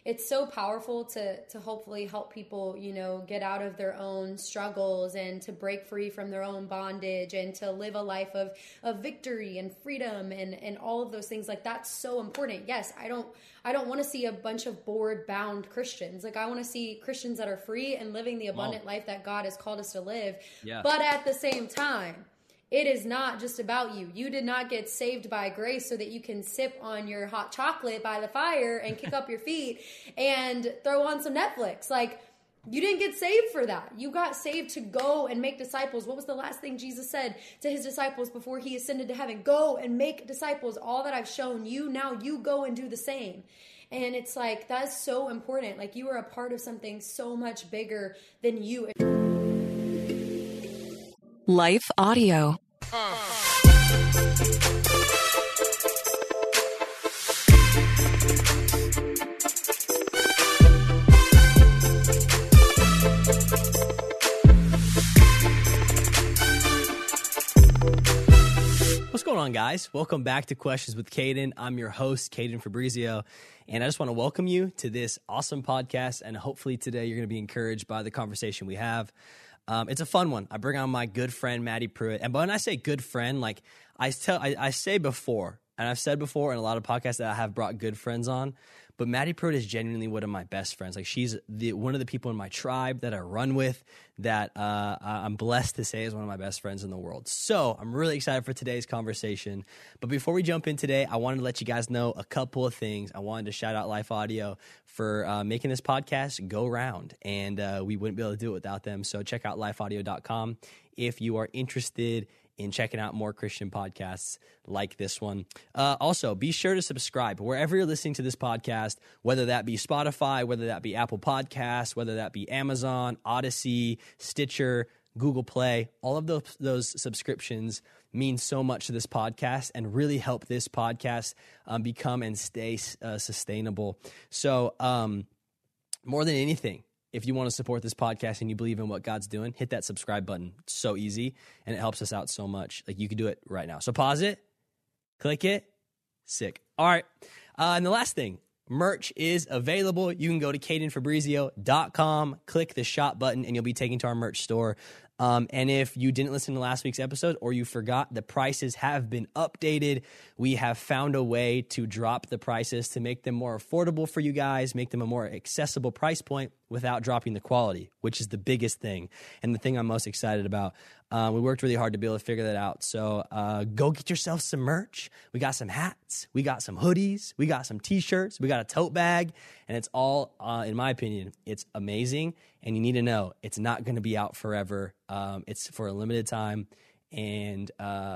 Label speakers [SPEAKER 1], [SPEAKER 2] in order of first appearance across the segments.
[SPEAKER 1] it's so powerful to hopefully help people, get out of their own struggles and to break free from their own bondage and to live a life of victory and freedom and all of those things. Like, that's so important. Yes, I don't want to see a bunch of bored, bound Christians. Like, I want to see Christians that are free and living the abundant life that God has called us to live. Yeah. But at the same time, it is not just about you. You did not get saved by grace so that you can sip on your hot chocolate by the fire and kick up your feet and throw on some Netflix. Like, you didn't get saved for that. You got saved to go and make disciples. What was the last thing Jesus said to his disciples before he ascended to heaven? Go and make disciples. All that I've shown you, now you go and do the same. And it's like, that's so important. Like, you are a part of something so much bigger than you.
[SPEAKER 2] Life Audio.
[SPEAKER 3] What's going on, guys? Welcome back to Questions with Caden. I'm your host, Caden Fabrizio, and I just want to welcome you to this awesome podcast, and hopefully today you're going to be encouraged by the conversation we have. It's a fun one. I bring on my good friend, Maddie Pruitt. And when I say good friend, like I say before, and I've said before in a lot of podcasts that I have brought good friends on, but Maddie Pruitt is genuinely one of my best friends. Like, she's one of the people in my tribe that I run with that I'm blessed to say is one of my best friends in the world. So I'm really excited for today's conversation. But before we jump in today, I wanted to let you guys know a couple of things. I wanted to shout out Life Audio for making this podcast go round, and we wouldn't be able to do it without them. So check out lifeaudio.com if you are interested in checking out more Christian podcasts like this one. Also, be sure to subscribe wherever you're listening to this podcast, whether that be Spotify, whether that be Apple Podcasts, whether that be Amazon, Odyssey, Stitcher, Google Play. All of those subscriptions mean so much to this podcast and really help this podcast become and stay sustainable. So more than anything, if you want to support this podcast and you believe in what God's doing, hit that subscribe button. It's so easy, and it helps us out so much. Like, you can do it right now. So pause it, click it, sick. All right, and the last thing, merch is available. You can go to cadenfabrizio.com, click the shop button, and you'll be taken to our merch store. And if you didn't listen to last week's episode or you forgot, the prices have been updated. We have found a way to drop the prices to make them more affordable for you guys, make them a more accessible price point without dropping the quality, which is the biggest thing and the thing I'm most excited about. We worked really hard to be able to figure that out. So go get yourself some merch. We got some hats. We got some hoodies. We got some T-shirts. We got a tote bag. And it's all, in my opinion, it's amazing. And you need to know it's not going to be out forever. It's for a limited time. And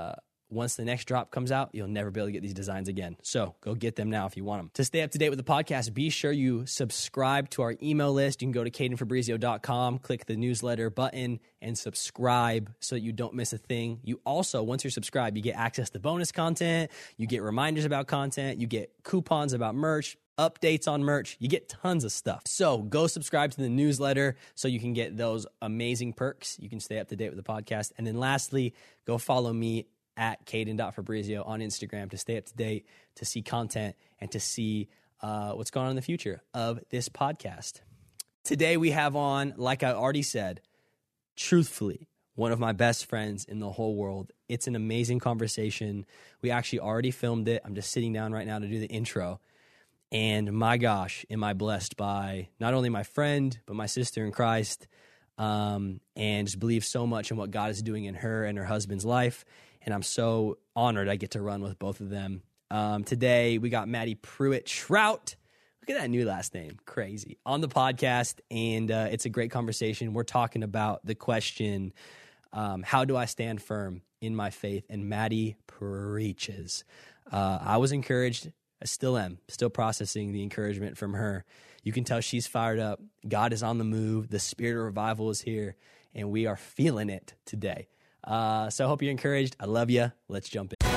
[SPEAKER 3] once the next drop comes out, you'll never be able to get these designs again. So go get them now if you want them. To stay up to date with the podcast, be sure you subscribe to our email list. You can go to cadenfabrizio.com, click the newsletter button, and subscribe so that you don't miss a thing. You also, once you're subscribed, you get access to bonus content. You get reminders about content. You get coupons about merch, updates on merch. You get tons of stuff. So go subscribe to the newsletter so you can get those amazing perks. You can stay up to date with the podcast. And then lastly, go follow me at Caden.Fabrizio on Instagram to stay up to date, to see content, and to see what's going on in the future of this podcast. Today we have on, like I already said, truthfully, one of my best friends in the whole world. It's an amazing conversation. We actually already filmed it. I'm just sitting down right now to do the intro. And my gosh, am I blessed by not only my friend, but my sister in Christ, and just believe so much in what God is doing in her and her husband's life. And I'm so honored I get to run with both of them. Today, we got Maddie Pruitt Trout. Look at that new last name. Crazy. On the podcast, and it's a great conversation. We're talking about the question, how do I stand firm in my faith? And Maddie preaches. I was encouraged. I still am. Still processing the encouragement from her. You can tell she's fired up. God is on the move. The spirit of revival is here, and we are feeling it today. So I hope you're encouraged. I love you. Let's jump in.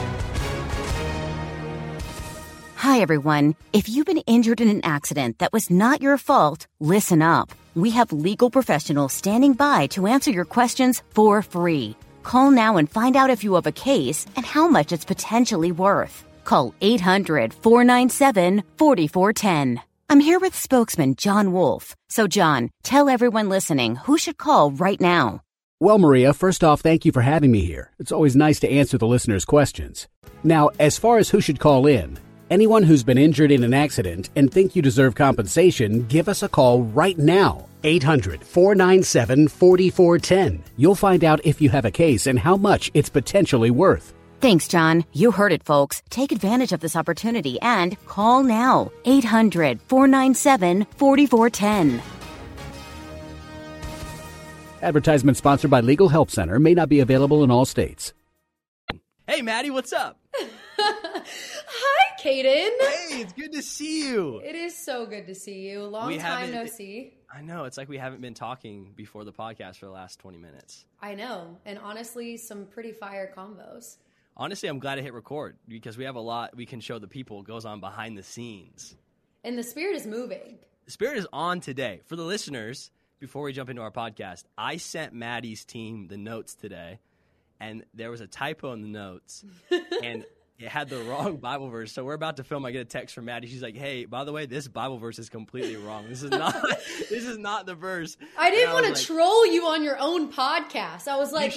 [SPEAKER 4] Hi, everyone. If you've been injured in an accident that was not your fault, listen up. We have legal professionals standing by to answer your questions for free. Call now and find out if you have a case and how much it's potentially worth. Call 800-497-4410. I'm here with spokesman John Wolf. So, John, tell everyone listening who should call right now.
[SPEAKER 5] Well, Maria, first off, thank you for having me here. It's always nice to answer the listeners' questions. Now, as far as who should call in, anyone who's been injured in an accident and think you deserve compensation, give us a call right now. 800-497-4410. You'll find out if you have a case and how much it's potentially worth.
[SPEAKER 4] Thanks, John. You heard it, folks. Take advantage of this opportunity and call now. 800-497-4410.
[SPEAKER 5] Advertisement sponsored by Legal Help Center. May not be available in all states.
[SPEAKER 3] Hey, Maddie, what's up?
[SPEAKER 1] Hi, Caden.
[SPEAKER 3] Hey, it's good to see you.
[SPEAKER 1] It is so good to see you. Long time no see.
[SPEAKER 3] I know. It's like we haven't been talking before the podcast for the last 20 minutes.
[SPEAKER 1] I know. And honestly, some pretty fire combos.
[SPEAKER 3] Honestly, I'm glad I hit record because we have a lot we can show the people goes on behind the scenes.
[SPEAKER 1] And the spirit is moving.
[SPEAKER 3] The spirit is on today. For the listeners, before we jump into our podcast, I sent Maddie's team the notes today, and there was a typo in the notes, and it had the wrong Bible verse. So we're about to film. I get a text from Maddie. She's like, "Hey, by the way, this Bible verse is completely wrong. This is not the verse."
[SPEAKER 1] I didn't want to troll you on your own podcast. I was like,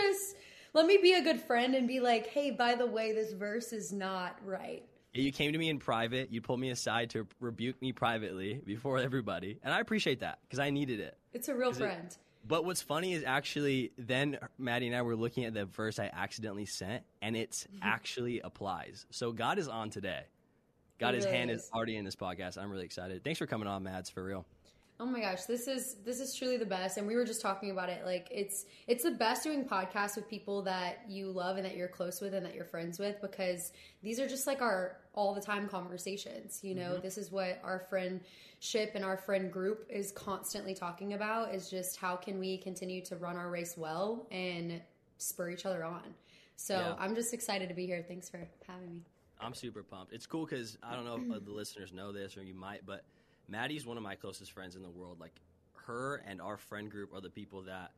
[SPEAKER 1] let me be a good friend and be like, "Hey, by the way, this verse is not right."
[SPEAKER 3] You came to me in private. You pulled me aside to rebuke me privately before everybody. And I appreciate that because I needed it.
[SPEAKER 1] It's a real friend.
[SPEAKER 3] But what's funny is actually then Maddie and I were looking at the verse I accidentally sent, and it actually applies. So God is on today. His hand is already in this podcast. I'm really excited. Thanks for coming on, Mads, for real.
[SPEAKER 1] Oh my gosh, this is truly the best. And we were just talking about it. Like it's the best doing podcasts with people that you love and that you're close with and that you're friends with, because these are just like our all the time conversations. You know, This is what our friendship and our friend group is constantly talking about, is just how can we continue to run our race well and spur each other on. So I'm just excited to be here. Thanks for having me.
[SPEAKER 3] I'm super pumped. It's cool because I don't know if the listeners know this or you might, but Maddie's one of my closest friends in the world. Like, her and our friend group are the people that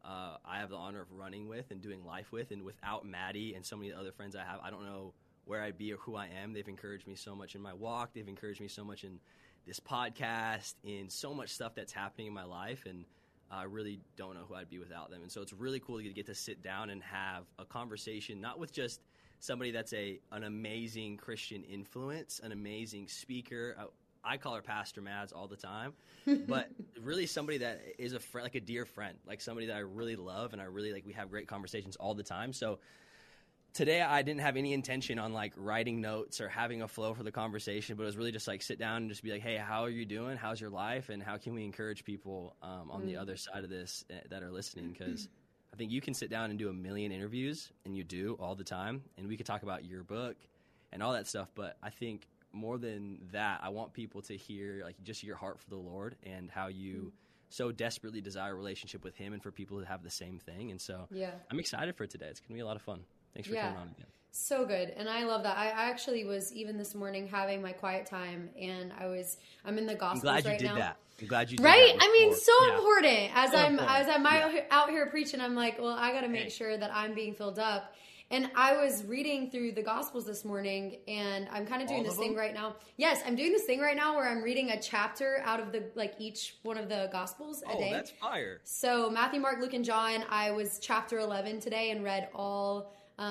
[SPEAKER 3] I have the honor of running with and doing life with. And without Maddie and so many other friends I have, I don't know where I'd be or who I am. They've encouraged me so much in my walk. They've encouraged me so much in this podcast, in so much stuff that's happening in my life. And I really don't know who I'd be without them. And so it's really cool to get to sit down and have a conversation, not with just somebody that's an amazing Christian influence, an amazing speaker. I call her Pastor Mads all the time, but really somebody that is a friend, like a dear friend, like somebody that I really love and I really like. We have great conversations all the time. So today I didn't have any intention on like writing notes or having a flow for the conversation, but it was really just like sit down and just be like, "Hey, how are you doing? How's your life? And how can we encourage people on the other side of this that are listening?" Because I think you can sit down and do a million interviews, and you do all the time, and we could talk about your book and all that stuff, but I think more than that, I want people to hear like just your heart for the Lord and how you so desperately desire a relationship with Him, and for people to have the same thing. And so I'm excited for today. It's going to be a lot of fun. Thanks for coming on again.
[SPEAKER 1] So good. And I love that. I actually was even this morning having my quiet time, and I'm in the Gospels right now.
[SPEAKER 3] I'm glad you did that. I'm glad you did
[SPEAKER 1] right?
[SPEAKER 3] that.
[SPEAKER 1] I mean, so important. As I'm out here preaching, I'm like, well, I got to make sure that I'm being filled up. And I was reading through the Gospels this morning, and I'm kind of doing this thing right now. Yes, I'm doing this thing right now where I'm reading a chapter out of each one of the Gospels a day. Oh,
[SPEAKER 3] that's fire.
[SPEAKER 1] So Matthew, Mark, Luke, and John, I was chapter 11 today and read all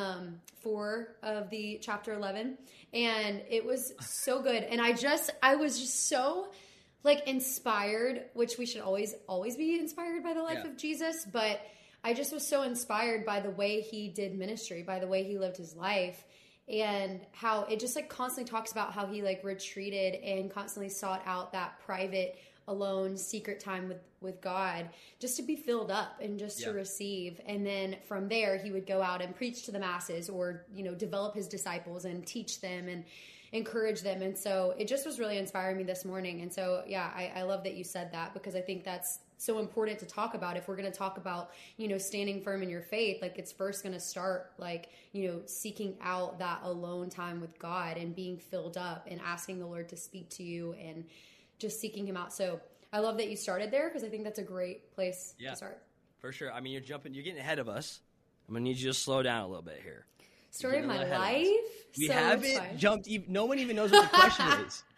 [SPEAKER 1] 4 of the chapter 11. And it was so good. And I was just so inspired, which we should always be inspired by the life of Jesus. But I just was so inspired by the way he did ministry, by the way he lived his life, and how it just constantly talks about how he retreated and constantly sought out that private, alone, secret time with God just to be filled up and just to receive. And then from there, he would go out and preach to the masses, or, develop his disciples and teach them and encourage them. And so it just was really inspiring me this morning. And so, I love that you said that, because I think that's so important to talk about. If we're going to talk about, standing firm in your faith, it's first going to start seeking out that alone time with God and being filled up and asking the Lord to speak to you and just seeking him out. So I love that you started there, because I think that's a great place to start. For
[SPEAKER 3] sure. I mean, you're getting ahead of us. I'm going to need you to slow down a little bit here.
[SPEAKER 1] Story of my life.
[SPEAKER 3] We haven't jumped. No one even knows what the question is.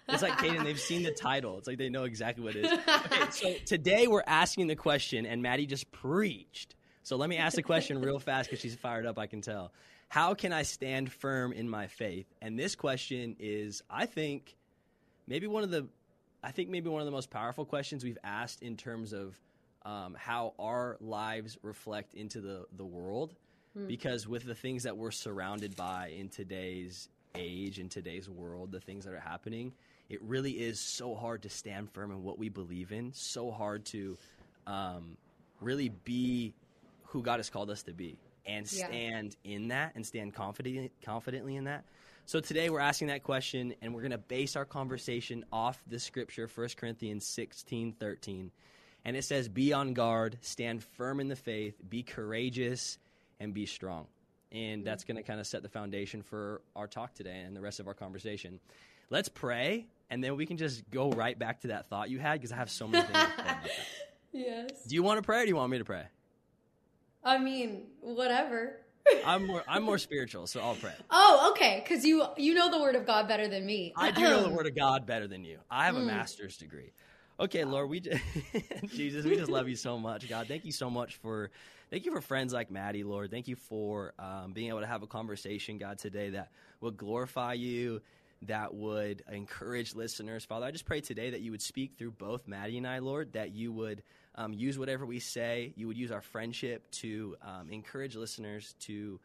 [SPEAKER 3] It's like, Kaden, they've seen the title. It's like they know exactly what it is. Okay, so today we're asking the question, and Maddie just preached. So let me ask the question real fast because she's fired up, I can tell. How can I stand firm in my faith? And this question is, I think, maybe one of the most powerful questions we've asked in terms of how our lives reflect into the world. Because with the things that we're surrounded by in today's age, in today's world, the things that are happening, it really is so hard to stand firm in what we believe in, so hard to really be who God has called us to be and stand in that and stand confidently in that. So today we're asking that question, and we're going to base our conversation off the scripture, 1 Corinthians 16:13. And it says, be on guard, stand firm in the faith, be courageous, and be strong. And that's going to kind of set the foundation for our talk today and the rest of our conversation. Let's pray, and then we can just go right back to that thought you had, because I have so many things to say about that.
[SPEAKER 1] Yes.
[SPEAKER 3] Do you want to pray, or do you want me to pray?
[SPEAKER 1] I mean, whatever.
[SPEAKER 3] I'm more spiritual, so I'll pray.
[SPEAKER 1] Oh, okay, because you know the Word of God better than me.
[SPEAKER 3] I do know the Word of God better than you. I have a master's degree. Okay, Lord, Jesus, we just love you so much, God. Thank you so much thank you for friends like Maddie, Lord. Thank you for being able to have a conversation, God, today that would glorify you, that would encourage listeners. Father, I just pray today that you would speak through both Maddie and I, Lord, that you would use whatever we say. You would use our friendship to encourage listeners, to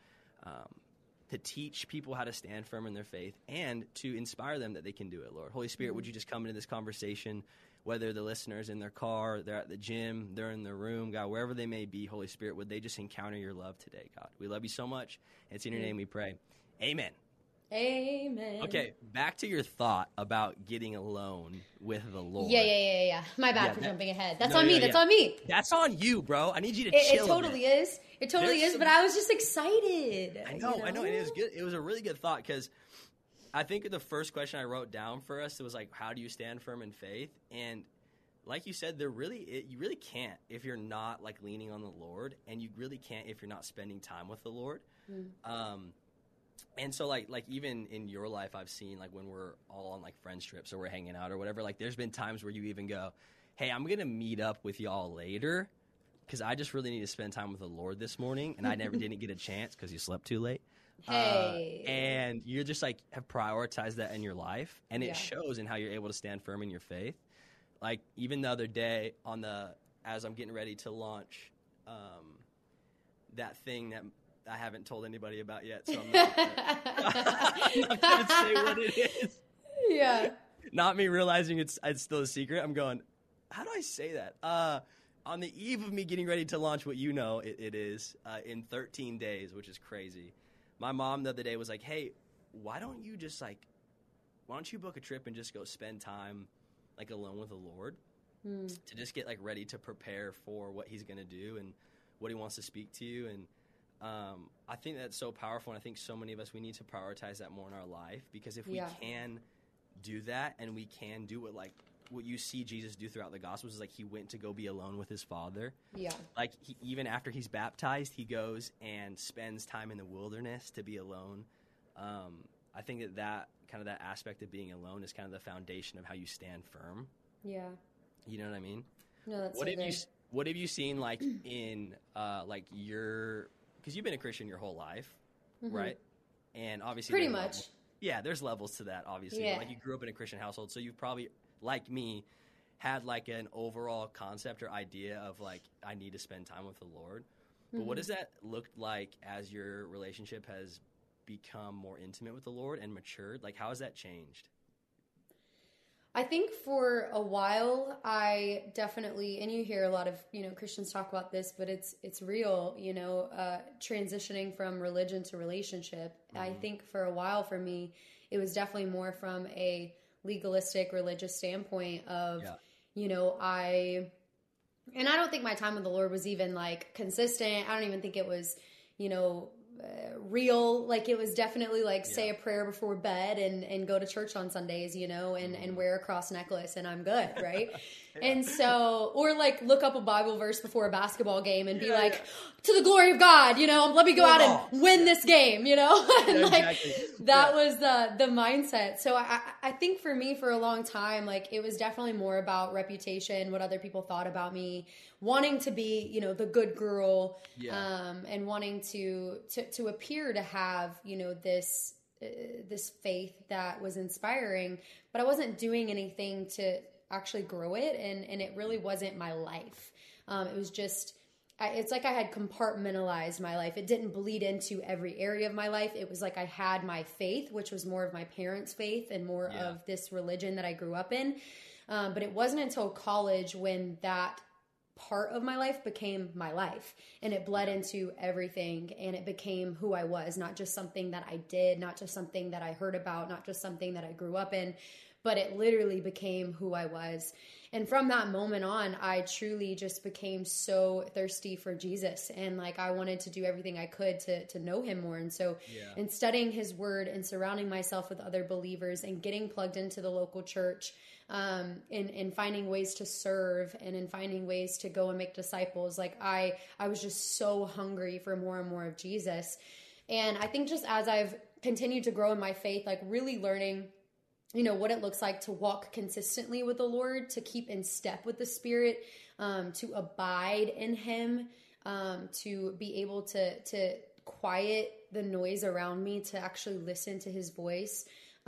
[SPEAKER 3] teach people how to stand firm in their faith, and to inspire them that they can do it, Lord. Holy Spirit, would you just come into this conversation, whether the listeners in their car, they're at the gym, they're in their room, God, wherever they may be, Holy Spirit, would they just encounter your love today, God? We love you so much. It's in your name we pray. Amen.
[SPEAKER 1] Amen.
[SPEAKER 3] Okay, back to your thought about getting alone with the Lord.
[SPEAKER 1] Yeah. My bad for jumping ahead. That's on me. That's on me.
[SPEAKER 3] That's on you, bro. I need you to chill.
[SPEAKER 1] It totally is. It totally is, but I was just excited.
[SPEAKER 3] I know. And it was good. It was a really good thought, because I think the first question I wrote down for us, it was like, how do you stand firm in faith? And like you said, you really can't if you're not like leaning on the Lord, and you really can't if you're not spending time with the Lord. And so like even in your life, I've seen like when we're all on like friends trips or we're hanging out or whatever, like there's been times where you even go, hey, I'm going to meet up with y'all later because I just really need to spend time with the Lord this morning, and I didn't get a chance because you slept too late.
[SPEAKER 1] Hey.
[SPEAKER 3] And you're just like have prioritized that in your life, and it shows in how you're able to stand firm in your faith. Like even the other day as I'm getting ready to launch that thing that I haven't told anybody about yet, so I'm not going to say what it is.
[SPEAKER 1] Yeah.
[SPEAKER 3] Not me realizing it's still a secret. I'm going, how do I say that? On the eve of me getting ready to launch what it is in 13 days, which is crazy. My mom the other day was like, hey, why don't you book a trip and just go spend time like alone with the Lord to just get like ready to prepare for what he's going to do and what he wants to speak to you. And I think that's so powerful, and I think so many of us, we need to prioritize that more in our life, because if we can do that, and we can do what you see Jesus do throughout the Gospels, is like he went to go be alone with his Father. Yeah. Like even after he's baptized, he goes and spends time in the wilderness to be alone. I think that kind of that aspect of being alone is kind of the foundation of how you stand firm. Yeah. You know what I mean? No, that's what have you seen like in like because you've been a Christian your whole life, right? And obviously
[SPEAKER 1] pretty much.
[SPEAKER 3] There's levels to that, obviously. Yeah. Like you grew up in a Christian household, so you've probably, like me, had like an overall concept or idea of like, I need to spend time with the Lord. But what does that look like as your relationship has become more intimate with the Lord and matured? Like, how has that changed?
[SPEAKER 1] I think for a while, I definitely, and you hear a lot of, Christians talk about this, but it's real, transitioning from religion to relationship. I think for a while for me, it was definitely more from a legalistic religious standpoint of, I don't think my time with the Lord was even like consistent. I don't even think it was, real. Like it was definitely like say a prayer before bed and go to church on Sundays, you know, and wear a cross necklace and I'm good, right? And so, or like look up a Bible verse before a basketball game and be like, to the glory of God, you know, let me go out and win this game, you know? And like that was the mindset. So I think for me for a long time, like it was definitely more about reputation, what other people thought about me, wanting to be, you know, the good girl, and wanting to appear to have, you know, this faith that was inspiring, but I wasn't doing anything to actually grow it. And it really wasn't my life. It was just, it's like I had compartmentalized my life. It didn't bleed into every area of my life. It was like I had my faith, which was more of my parents' faith and more of this religion that I grew up in. But it wasn't until college when that part of my life became my life and it bled into everything and it became who I was, not just something that I did, not just something that I heard about, not just something that I grew up in, but it literally became who I was. And from that moment on, I truly just became so thirsty for Jesus. And like, I wanted to do everything I could to know him more. And so in studying his word and surrounding myself with other believers and getting plugged into the local church, and finding ways to serve and in finding ways to go and make disciples, like I was just so hungry for more and more of Jesus. And I think just as I've continued to grow in my faith, like really learning, you know, what it looks like to walk consistently with the Lord, to keep in step with the Spirit, to abide in him, to be able to quiet the noise around me, to actually listen to his voice,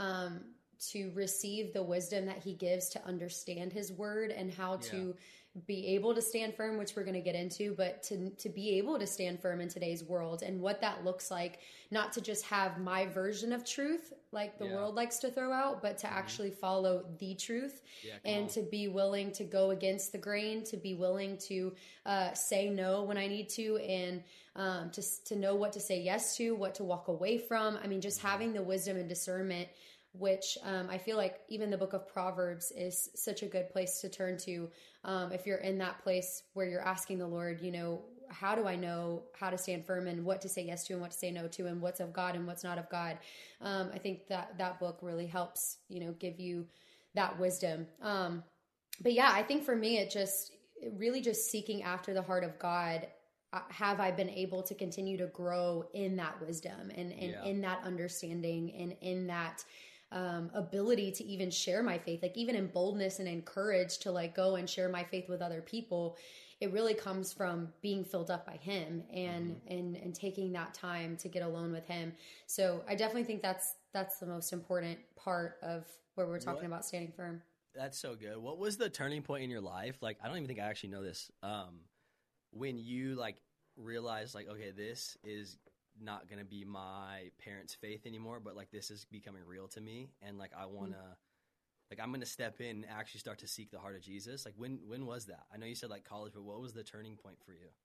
[SPEAKER 1] to receive the wisdom that he gives to understand his word and how to be able to stand firm, which we're going to get into, but to be able to stand firm in today's world and what that looks like, not to just have my version of truth like the world likes to throw out, but to actually follow the truth and to be willing to go against the grain, to be willing to say no when I need to, and to know what to say yes to, what to walk away from. I mean, just having the wisdom and discernment, which I feel like even the book of Proverbs is such a good place to turn to. If you're in that place where you're asking the Lord, you know, how do I know how to stand firm and what to say yes to and what to say no to and what's of God and what's not of God? I think that book really helps, you know, give you that wisdom. But yeah, I think for me, it really just seeking after the heart of God. Have I been able to continue to grow in that wisdom and in that understanding and in that ability to even share my faith, like even in boldness and in courage to like go and share my faith with other people. It really comes from being filled up by him and taking that time to get alone with him. So I definitely think that's the most important part of where we're talking about standing firm.
[SPEAKER 3] That's so good. What was the turning point in your life? Like, I don't even think I actually know this. When you like realized like, okay, this is not going to be my parents' faith anymore, but like this is becoming real to me. And like, I want to, like, I'm going to step in and actually start to seek the heart of Jesus. Like when was that? I know you said like college, but what was the turning point for you?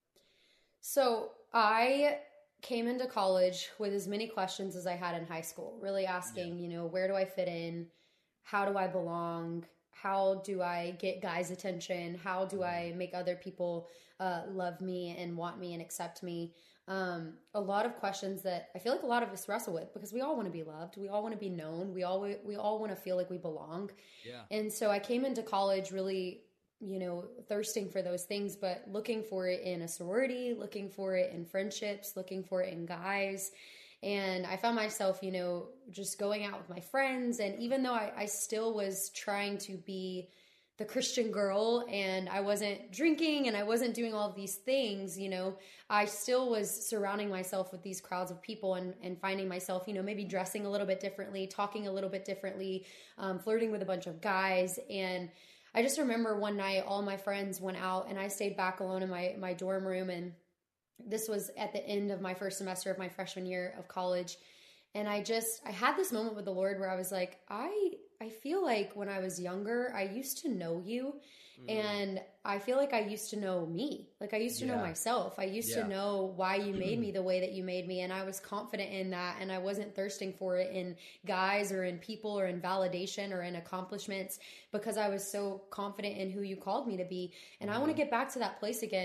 [SPEAKER 1] So I came into college with as many questions as I had in high school, really asking, you know, where do I fit in? How do I belong? How do I get guys' attention? How do I make other people love me and want me and accept me? A lot of questions that I feel like a lot of us wrestle with because we all want to be loved. We all want to be known. We all want to feel like we belong. Yeah. And so I came into college really, you know, thirsting for those things, but looking for it in a sorority, looking for it in friendships, looking for it in guys. And I found myself, you know, just going out with my friends. And even though I still was trying to be the Christian girl and I wasn't drinking and I wasn't doing all of these things, you know, I still was surrounding myself with these crowds of people and finding myself, you know, maybe dressing a little bit differently, talking a little bit differently, flirting with a bunch of guys. And I just remember one night all my friends went out and I stayed back alone in my dorm room. And this was at the end of my first semester of my freshman year of college. And I had this moment with the Lord where I was like, I feel like when I was younger, I used to know you. And I feel like I used to know me. Like I used to know myself. I used to know why you made me the way that you made me. And I was confident in that. And I wasn't thirsting for it in guys or in people or in validation or in accomplishments because I was so confident in who you called me to be. And I want to get back to that place again.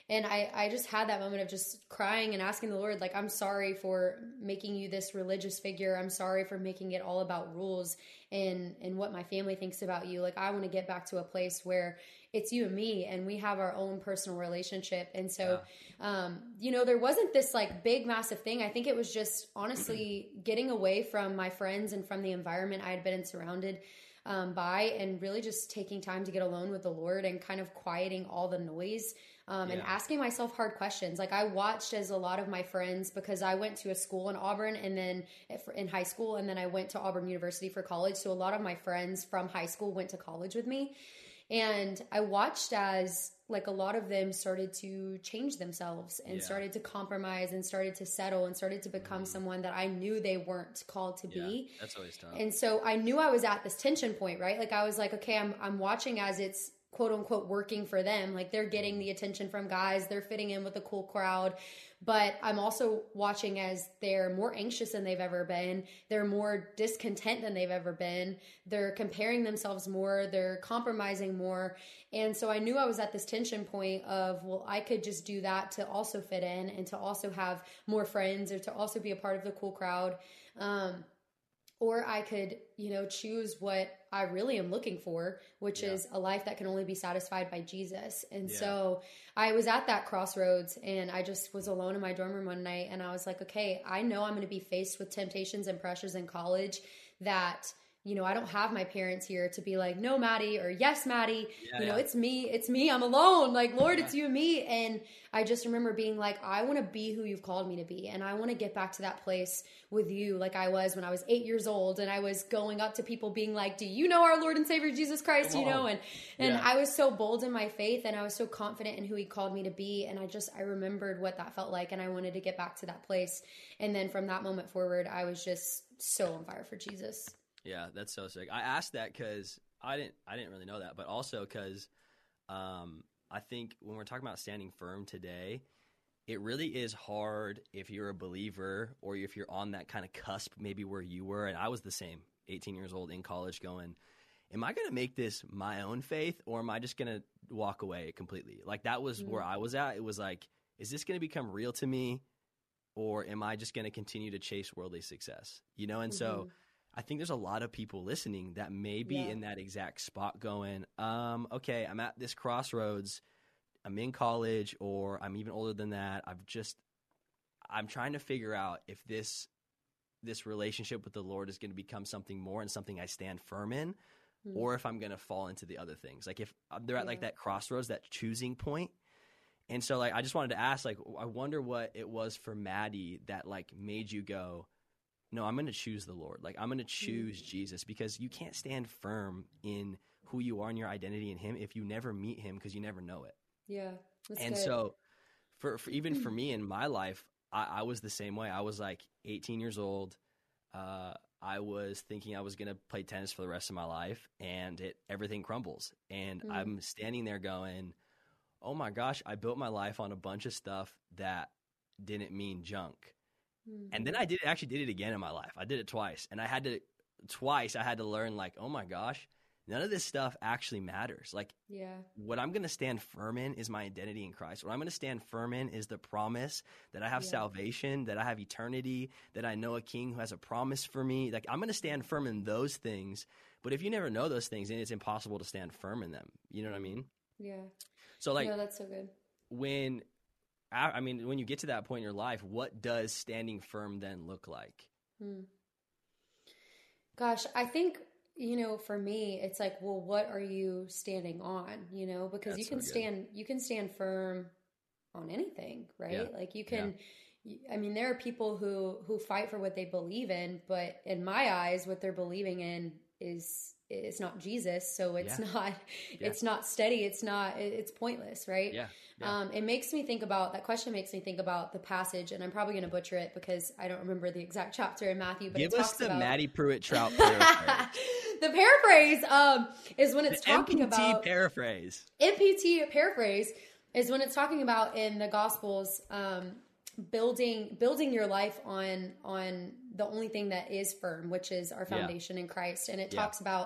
[SPEAKER 1] And I just had that moment of just crying and asking the Lord, like, I'm sorry for making you this religious figure. I'm sorry for making it all about rules and what my family thinks about you. Like, I want to get back to a place where it's you and me and we have our own personal relationship. And so, you know, there wasn't this like big, massive thing. I think it was just honestly getting away from my friends and from the environment I had been surrounded by, and really just taking time to get alone with the Lord and kind of quieting all the noise. And asking myself hard questions. Like, I watched as a lot of my friends, because I went to a school in Auburn and then in high school, and then I went to Auburn University for college. So a lot of my friends from high school went to college with me. And I watched as like a lot of them started to change themselves and started to compromise and started to settle and started to become someone that I knew they weren't called to be.
[SPEAKER 3] That's always tough.
[SPEAKER 1] And so I knew I was at this tension point, right? Like, I was like, okay, I'm watching as it's quote unquote working for them. Like, they're getting the attention from guys, they're fitting in with a cool crowd. But I'm also watching as they're more anxious than they've ever been. They're more discontent than they've ever been. They're comparing themselves more. They're compromising more. And so I knew I was at this tension point of, well, I could just do that to also fit in and to also have more friends or to also be a part of the cool crowd. Or I could, you know, choose what I really am looking for, which is a life that can only be satisfied by Jesus. And so I was at that crossroads, and I just was alone in my dorm room one night, and I was like, okay, I know I'm going to be faced with temptations and pressures in college that, you know, I don't have my parents here to be like, no, Maddie, or yes, Maddie, it's me, I'm alone. Like, Lord, it's you and me. And I just remember being like, I want to be who you've called me to be. And I want to get back to that place with you. Like I was when I was 8 years old, and I was going up to people being like, do you know our Lord and Savior, Jesus Christ? You know? And I was so bold in my faith, and I was so confident in who he called me to be. And I remembered what that felt like. And I wanted to get back to that place. And then from that moment forward, I was just so on fire for Jesus.
[SPEAKER 3] Yeah, that's so sick. I asked that because I didn't really know that, but also because I think when we're talking about standing firm today, it really is hard if you're a believer or if you're on that kind of cusp, maybe where you were. And I was the same, 18 years old in college, going, am I going to make this my own faith, or am I just going to walk away completely? Like, that was where I was at. It was like, is this going to become real to me, or am I just going to continue to chase worldly success? You know, and so I think there's a lot of people listening that may be in that exact spot going, okay, I'm at this crossroads. I'm in college, or I'm even older than that. I'm trying to figure out if this relationship with the Lord is going to become something more and something I stand firm in, or if I'm going to fall into the other things. Like, if they're at like that crossroads, that choosing point. And so, like, I just wanted to ask, like, I wonder what it was for Maddie that like made you go, no, I'm going to choose the Lord. Like, I'm going to choose Jesus, because you can't stand firm in who you are and your identity in him if you never meet him, because you never know it.
[SPEAKER 1] Yeah.
[SPEAKER 3] And good. So for even for me in my life, I was the same way. I was like 18 years old. I was thinking I was going to play tennis for the rest of my life, and everything crumbles. And I'm standing there going, oh my gosh, I built my life on a bunch of stuff that didn't mean junk. And then I actually did it again in my life. I did it twice. And I had to learn, like, oh my gosh, none of this stuff actually matters. Like, what I'm going to stand firm in is my identity in Christ. What I'm going to stand firm in is the promise that I have salvation, that I have eternity, that I know a king who has a promise for me. Like, I'm going to stand firm in those things. But if you never know those things, then it's impossible to stand firm in them. You know what I mean?
[SPEAKER 1] Yeah.
[SPEAKER 3] So, like,
[SPEAKER 1] no, that's so good.
[SPEAKER 3] When you get to that point in your life, what does standing firm then look like?
[SPEAKER 1] Gosh, I think, you know, for me, it's like, well, what are you standing on? You know, because you can stand firm on anything, right? Yeah. Like, you can, I mean, there are people who fight for what they believe in, but in my eyes, what they're believing in it's not Jesus. So it's not steady. It's pointless. Right. Yeah. It makes me think about, that question makes me think about the passage, and I'm probably going to butcher it because I don't remember the exact chapter in Matthew, but
[SPEAKER 3] give us the Maddie Pruitt-Trout paraphrase.
[SPEAKER 1] The paraphrase is when it's talking about MPT paraphrase is when it's talking about in the Gospels, building your life on the only thing that is firm, which is our foundation in Christ. And it talks about,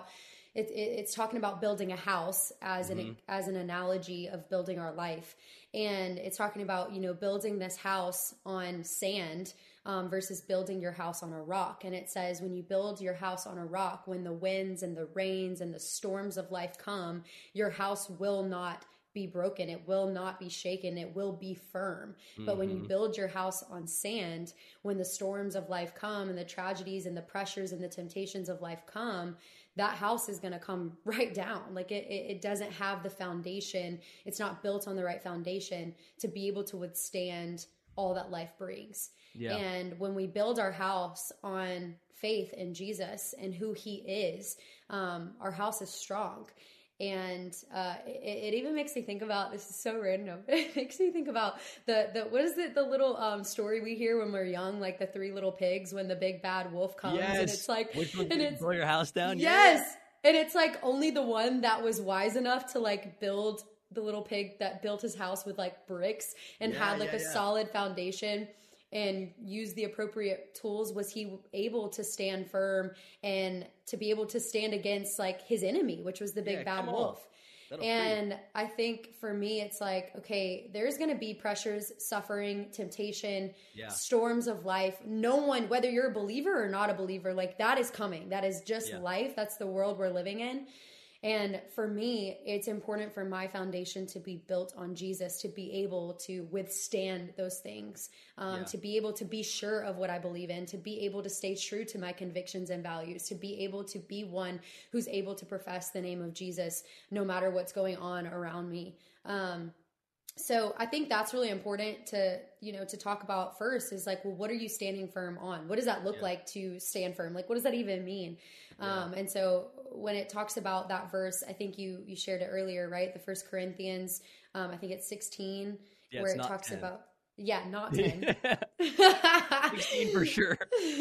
[SPEAKER 1] it's talking about building a house as an analogy of building our life. And it's talking about, building this house on sand versus building your house on a rock. And it says when you build your house on a rock, when the winds and the rains and the storms of life come, your house will not be broken. It will not be shaken. It will be firm. But when you build your house on sand, when the storms of life come and the tragedies and the pressures and the temptations of life come, that house is going to come right down. Like it doesn't have the foundation. It's not built on the right foundation to be able to withstand all that life brings. Yeah. And when we build our house on faith in Jesus and who he is, our house is strong. And it even makes me think about, this is so random, it makes me think about the what is it, the little story we hear when we're young, like the 3 little pigs when the big bad wolf comes. Yes. And it's like,
[SPEAKER 3] which one did blow your house down?
[SPEAKER 1] Yes. Yeah. And it's like only the one that was wise enough to like build, the little pig that built his house with like bricks and had like a solid foundation and use the appropriate tools, was he able to stand firm and to be able to stand against like his enemy, which was the big bad wolf. And I think for me, it's like, okay, there's going to be pressures, suffering, temptation, storms of life. No one, whether you're a believer or not a believer, like that is coming. That is just life. That's the world we're living in. And for me, it's important for my foundation to be built on Jesus, to be able to withstand those things, to be able to be sure of what I believe in, to be able to stay true to my convictions and values, to be able to be one who's able to profess the name of Jesus no matter what's going on around me. So I think that's really important to talk about first is like, well, what are you standing firm on? What does that look like to stand firm? Like, what does that even mean? And so when it talks about that verse, I think you shared it earlier, right? The 1 Corinthians, I think it's 16, where it talks 10. About, not 10.
[SPEAKER 3] 16 for sure.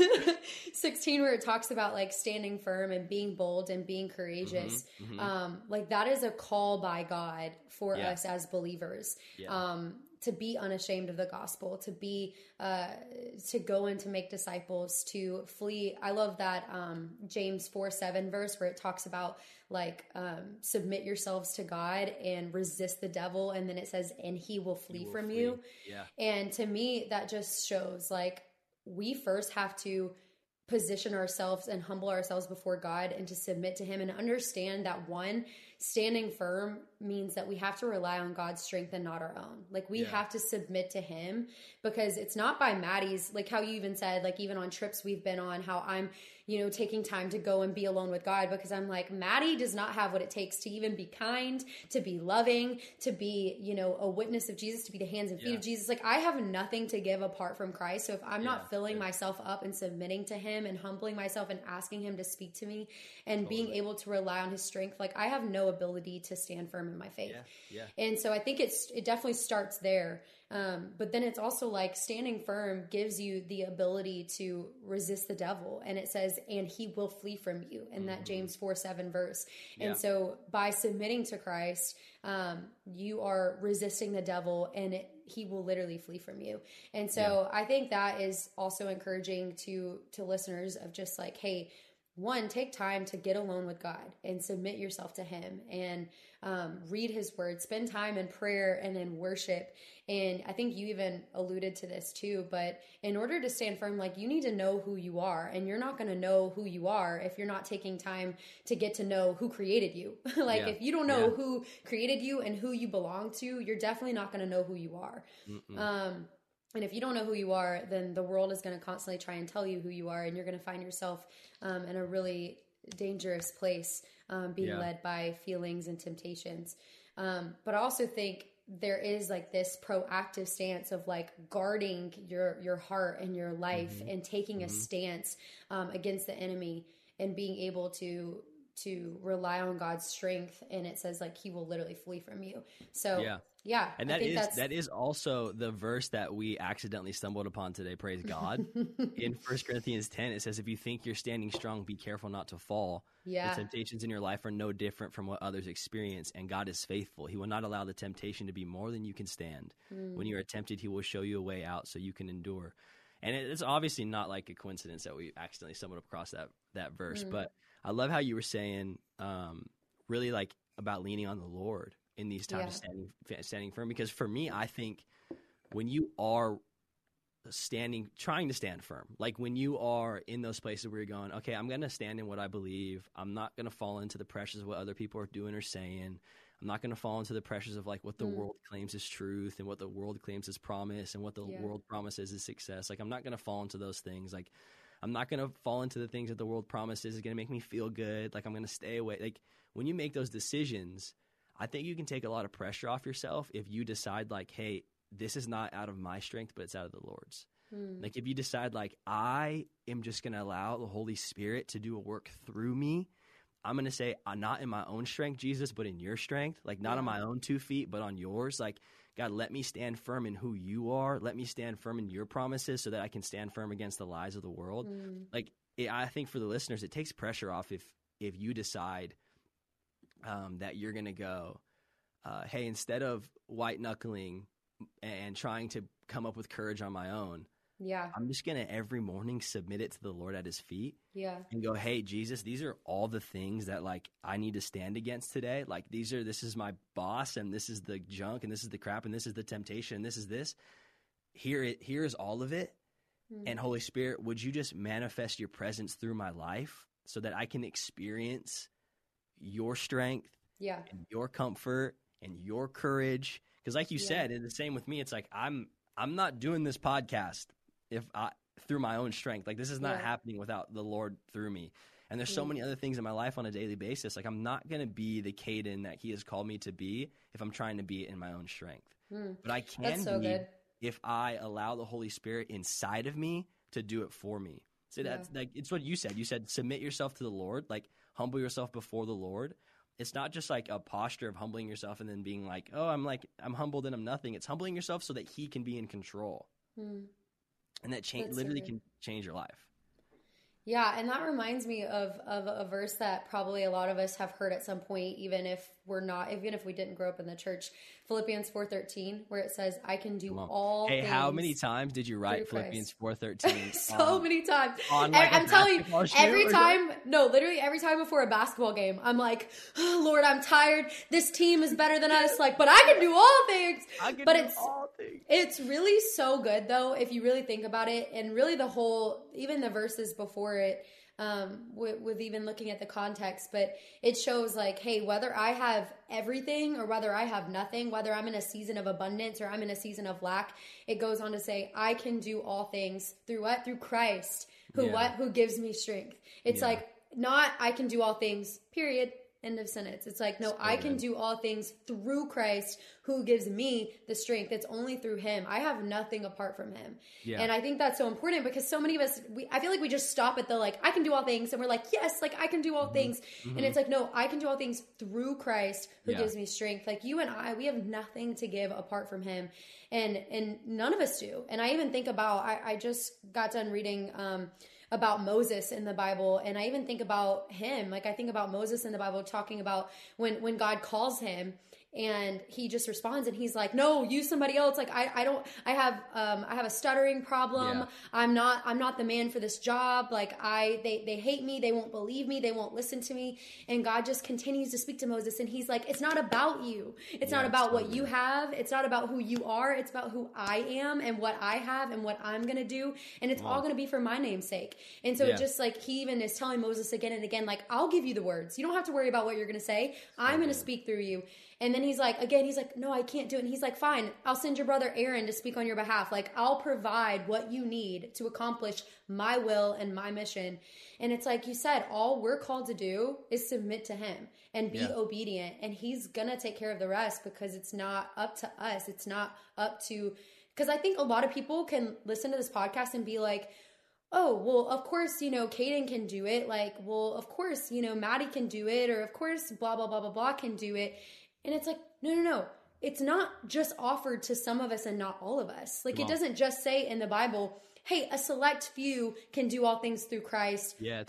[SPEAKER 1] 16, where it talks about like standing firm and being bold and being courageous. Like that is a call by God for us as believers. To be unashamed of the gospel, to be, to go and to make disciples, to flee. I love that James 4:7 verse where it talks about like submit yourselves to God and resist the devil, and then it says, and he will flee from you. And to me, that just shows like we first have to position ourselves and humble ourselves before God and to submit to him and understand that one, standing firm means that we have to rely on God's strength and not our own. Like we have to submit to him, because it's not by Maddie's, like how you even said, like even on trips we've been on, how I'm, taking time to go and be alone with God, because I'm like, Maddie does not have what it takes to even be kind, to be loving, to be, a witness of Jesus, to be the hands and feet of Jesus. Like I have nothing to give apart from Christ. So if I'm not filling myself up and submitting to him and humbling myself and asking him to speak to me and being able to rely on his strength, like I have no ability to stand firm in my faith. And so I think it definitely starts there. But then it's also like standing firm gives you the ability to resist the devil. And it says, and he will flee from you in that James 4:7 verse. And so by submitting to Christ, you are resisting the devil, and he will literally flee from you. And so I think that is also encouraging to listeners of just like, hey, one, take time to get alone with God and submit yourself to him and read his word, spend time in prayer and in worship. And I think you even alluded to this too, but in order to stand firm, like you need to know who you are, and you're not going to know who you are if you're not taking time to get to know who created you. Like if you don't know who created you and who you belong to, you're definitely not going to know who you are. And if you don't know who you are, then the world is going to constantly try and tell you who you are, and you're going to find yourself in a really dangerous place, being led by feelings and temptations. But I also think there is like this proactive stance of like guarding your heart and your life and taking a stance against the enemy and being able to rely on God's strength. And it says like he will literally flee from you. So yeah.
[SPEAKER 3] And that is also the verse that we accidentally stumbled upon today. Praise God. In 1 Corinthians 10, it says, if you think you're standing strong, be careful not to fall. The temptations in your life are no different from what others experience, and God is faithful. He will not allow the temptation to be more than you can stand. When you are tempted, he will show you a way out so you can endure. And it's obviously not like a coincidence that we accidentally stumbled across that verse, but I love how you were saying, really like about leaning on the Lord in these times, standing firm. Because for me, I think when you are trying to stand firm, like when you are in those places where you're going, okay, I'm going to stand in what I believe. I'm not going to fall into the pressures of what other people are doing or saying. I'm not going to fall into the pressures of like what the world claims is truth and what the world claims is promise and what the world promises is success. Like I'm not going to fall into those things. Like I'm not going to fall into the things that the world promises is going to make me feel good. Like I'm going to stay away. Like when you make those decisions, I think you can take a lot of pressure off yourself if you decide like, hey, this is not out of my strength, but it's out of the Lord's. Like if you decide like, I am just going to allow the Holy Spirit to do a work through me. I'm going to say, I'm not in my own strength, Jesus, but in your strength, like not on my own 2 feet, but on yours. Like, God, let me stand firm in who you are. Let me stand firm in your promises so that I can stand firm against the lies of the world. Like, I think for the listeners, it takes pressure off if you decide that you're going to go, hey, instead of white knuckling and trying to come up with courage on my own, I'm just going to every morning submit it to the Lord at his feet and go, hey, Jesus, these are all the things that like I need to stand against today. Like this is my boss and this is the junk and this is the crap and this is the temptation and this is this. Here is all of it. And Holy Spirit, would you just manifest your presence through my life so that I can experience your strength and your comfort and your courage? Because like you said, it's the same with me. It's like I'm not doing this podcast through my own strength. Like this is not happening without the Lord through me. And there's so many other things in my life on a daily basis. Like I'm not going to be the Caden that he has called me to be if I'm trying to be it in my own strength. But I can be if I allow the Holy Spirit inside of me to do it for me. So that's like, it's what you said. You said, submit yourself to the Lord, like humble yourself before the Lord. It's not just like a posture of humbling yourself and then being like, oh, I'm humbled and I'm nothing. It's humbling yourself so that he can be in control. And that literally can change your life.
[SPEAKER 1] Yeah, and that reminds me of a verse that probably a lot of us have heard at some point, even if we didn't grow up in the church. Philippians 4:13, where it says, I can do all things.
[SPEAKER 3] Hey, how many times did you write Philippians 4:13?
[SPEAKER 1] So many times.
[SPEAKER 3] Like
[SPEAKER 1] I'm telling you, every time before a basketball game, I'm like, oh, Lord, I'm tired. This team is better than us. Like, but I can do all things. It's really so good, though, if you really think about it. And really even the verses before it, with even looking at the context, but it shows like, hey, whether I have everything or whether I have nothing, whether I'm in a season of abundance or I'm in a season of lack, it goes on to say, I can do all things through what? Through Christ, who gives me strength. It's like, not I can do all things, period. End of sentence. It's like, no, I can do all things through Christ who gives me the strength. It's only through him. I have nothing apart from him. Yeah. And I think that's so important because so many of us, I feel like we just stop at the like, I can do all things. And we're like, yes, like I can do all things. And it's like, no, I can do all things through Christ who gives me strength. Like you and I, we have nothing to give apart from him. And none of us do. And I even think about, I just got done reading, about Moses in the Bible. And I even think about him. Like I think about Moses in the Bible talking about when God calls him and he just responds and he's like, no, use somebody else. Like I have a stuttering problem. Yeah. I'm not the man for this job. Like they hate me. They won't believe me. They won't listen to me. And God just continues to speak to Moses. And he's like, it's not about you. It's not about what you have. It's not about who you are. It's about who I am and what I have and what I'm going to do. And it's all going to be for my name's sake. And so it just like, he even is telling Moses again and again, like, I'll give you the words. You don't have to worry about what you're going to say. I'm going to speak through you. And then he's like, no, I can't do it. And he's like, fine, I'll send your brother Aaron to speak on your behalf. Like, I'll provide what you need to accomplish my will and my mission. And it's like you said, all we're called to do is submit to him and be obedient. And he's going to take care of the rest because it's not up to us. It's not up to, because I think a lot of people can listen to this podcast and be like, oh, well, of course, Caden can do it. Like, well, of course, Maddie can do it. Or of course, blah, blah, blah, blah, blah can do it. And it's like, no. It's not just offered to some of us and not all of us. Like, it doesn't just say in the Bible, hey, a select few can do all things through Christ. Yeah,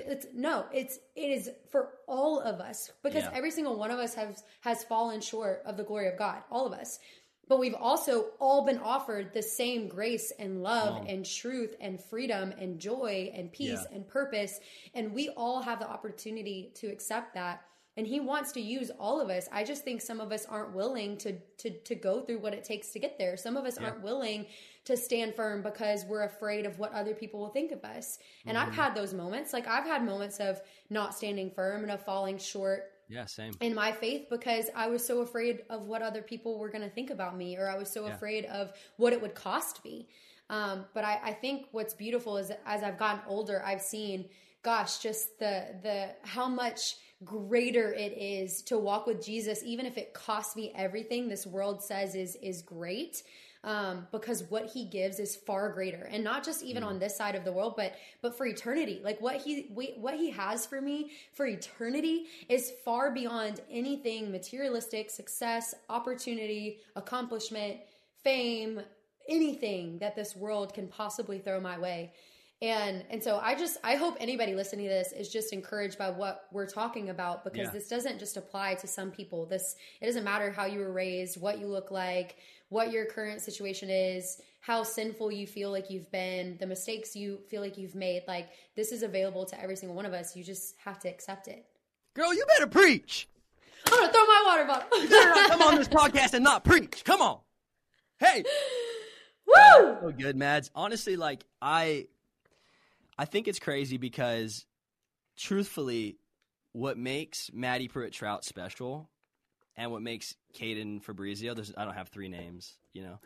[SPEAKER 1] it is for all of us because every single one of us has fallen short of the glory of God, all of us. But we've also all been offered the same grace and love and truth and freedom and joy and peace and purpose. And we all have the opportunity to accept that. And he wants to use all of us. I just think some of us aren't willing to go through what it takes to get there. Some of us aren't willing to stand firm because we're afraid of what other people will think of us. And I've had those moments. Like I've had moments of not standing firm and of falling short
[SPEAKER 3] same.
[SPEAKER 1] in my faith because I was so afraid of what other people were going to think about me, or I was so afraid of what it would cost me. But I think what's beautiful is as I've gotten older, I've seen, gosh, just the how much greater it is to walk with Jesus, even if it costs me everything this world says is great. Because what he gives is far greater, and not just even on this side of the world, but for eternity. Like what he has for me for eternity is far beyond anything materialistic, success, opportunity, accomplishment, fame, anything that this world can possibly throw my way. And so I hope anybody listening to this is just encouraged by what we're talking about, because this doesn't just apply to some people. It doesn't matter how you were raised, what you look like, what your current situation is, how sinful you feel like you've been, the mistakes you feel like you've made. Like this is available to every single one of us. You just have to accept it.
[SPEAKER 3] Girl, you better preach.
[SPEAKER 1] I'm going to throw my water bottle.
[SPEAKER 3] You better not come on this podcast and not preach. Come on. Hey.
[SPEAKER 1] Woo!
[SPEAKER 3] So good, Mads. Honestly, like I think it's crazy because truthfully, what makes Maddie Pruitt-Trout special and what makes Caden Fabrizio, I don't have three names, you know.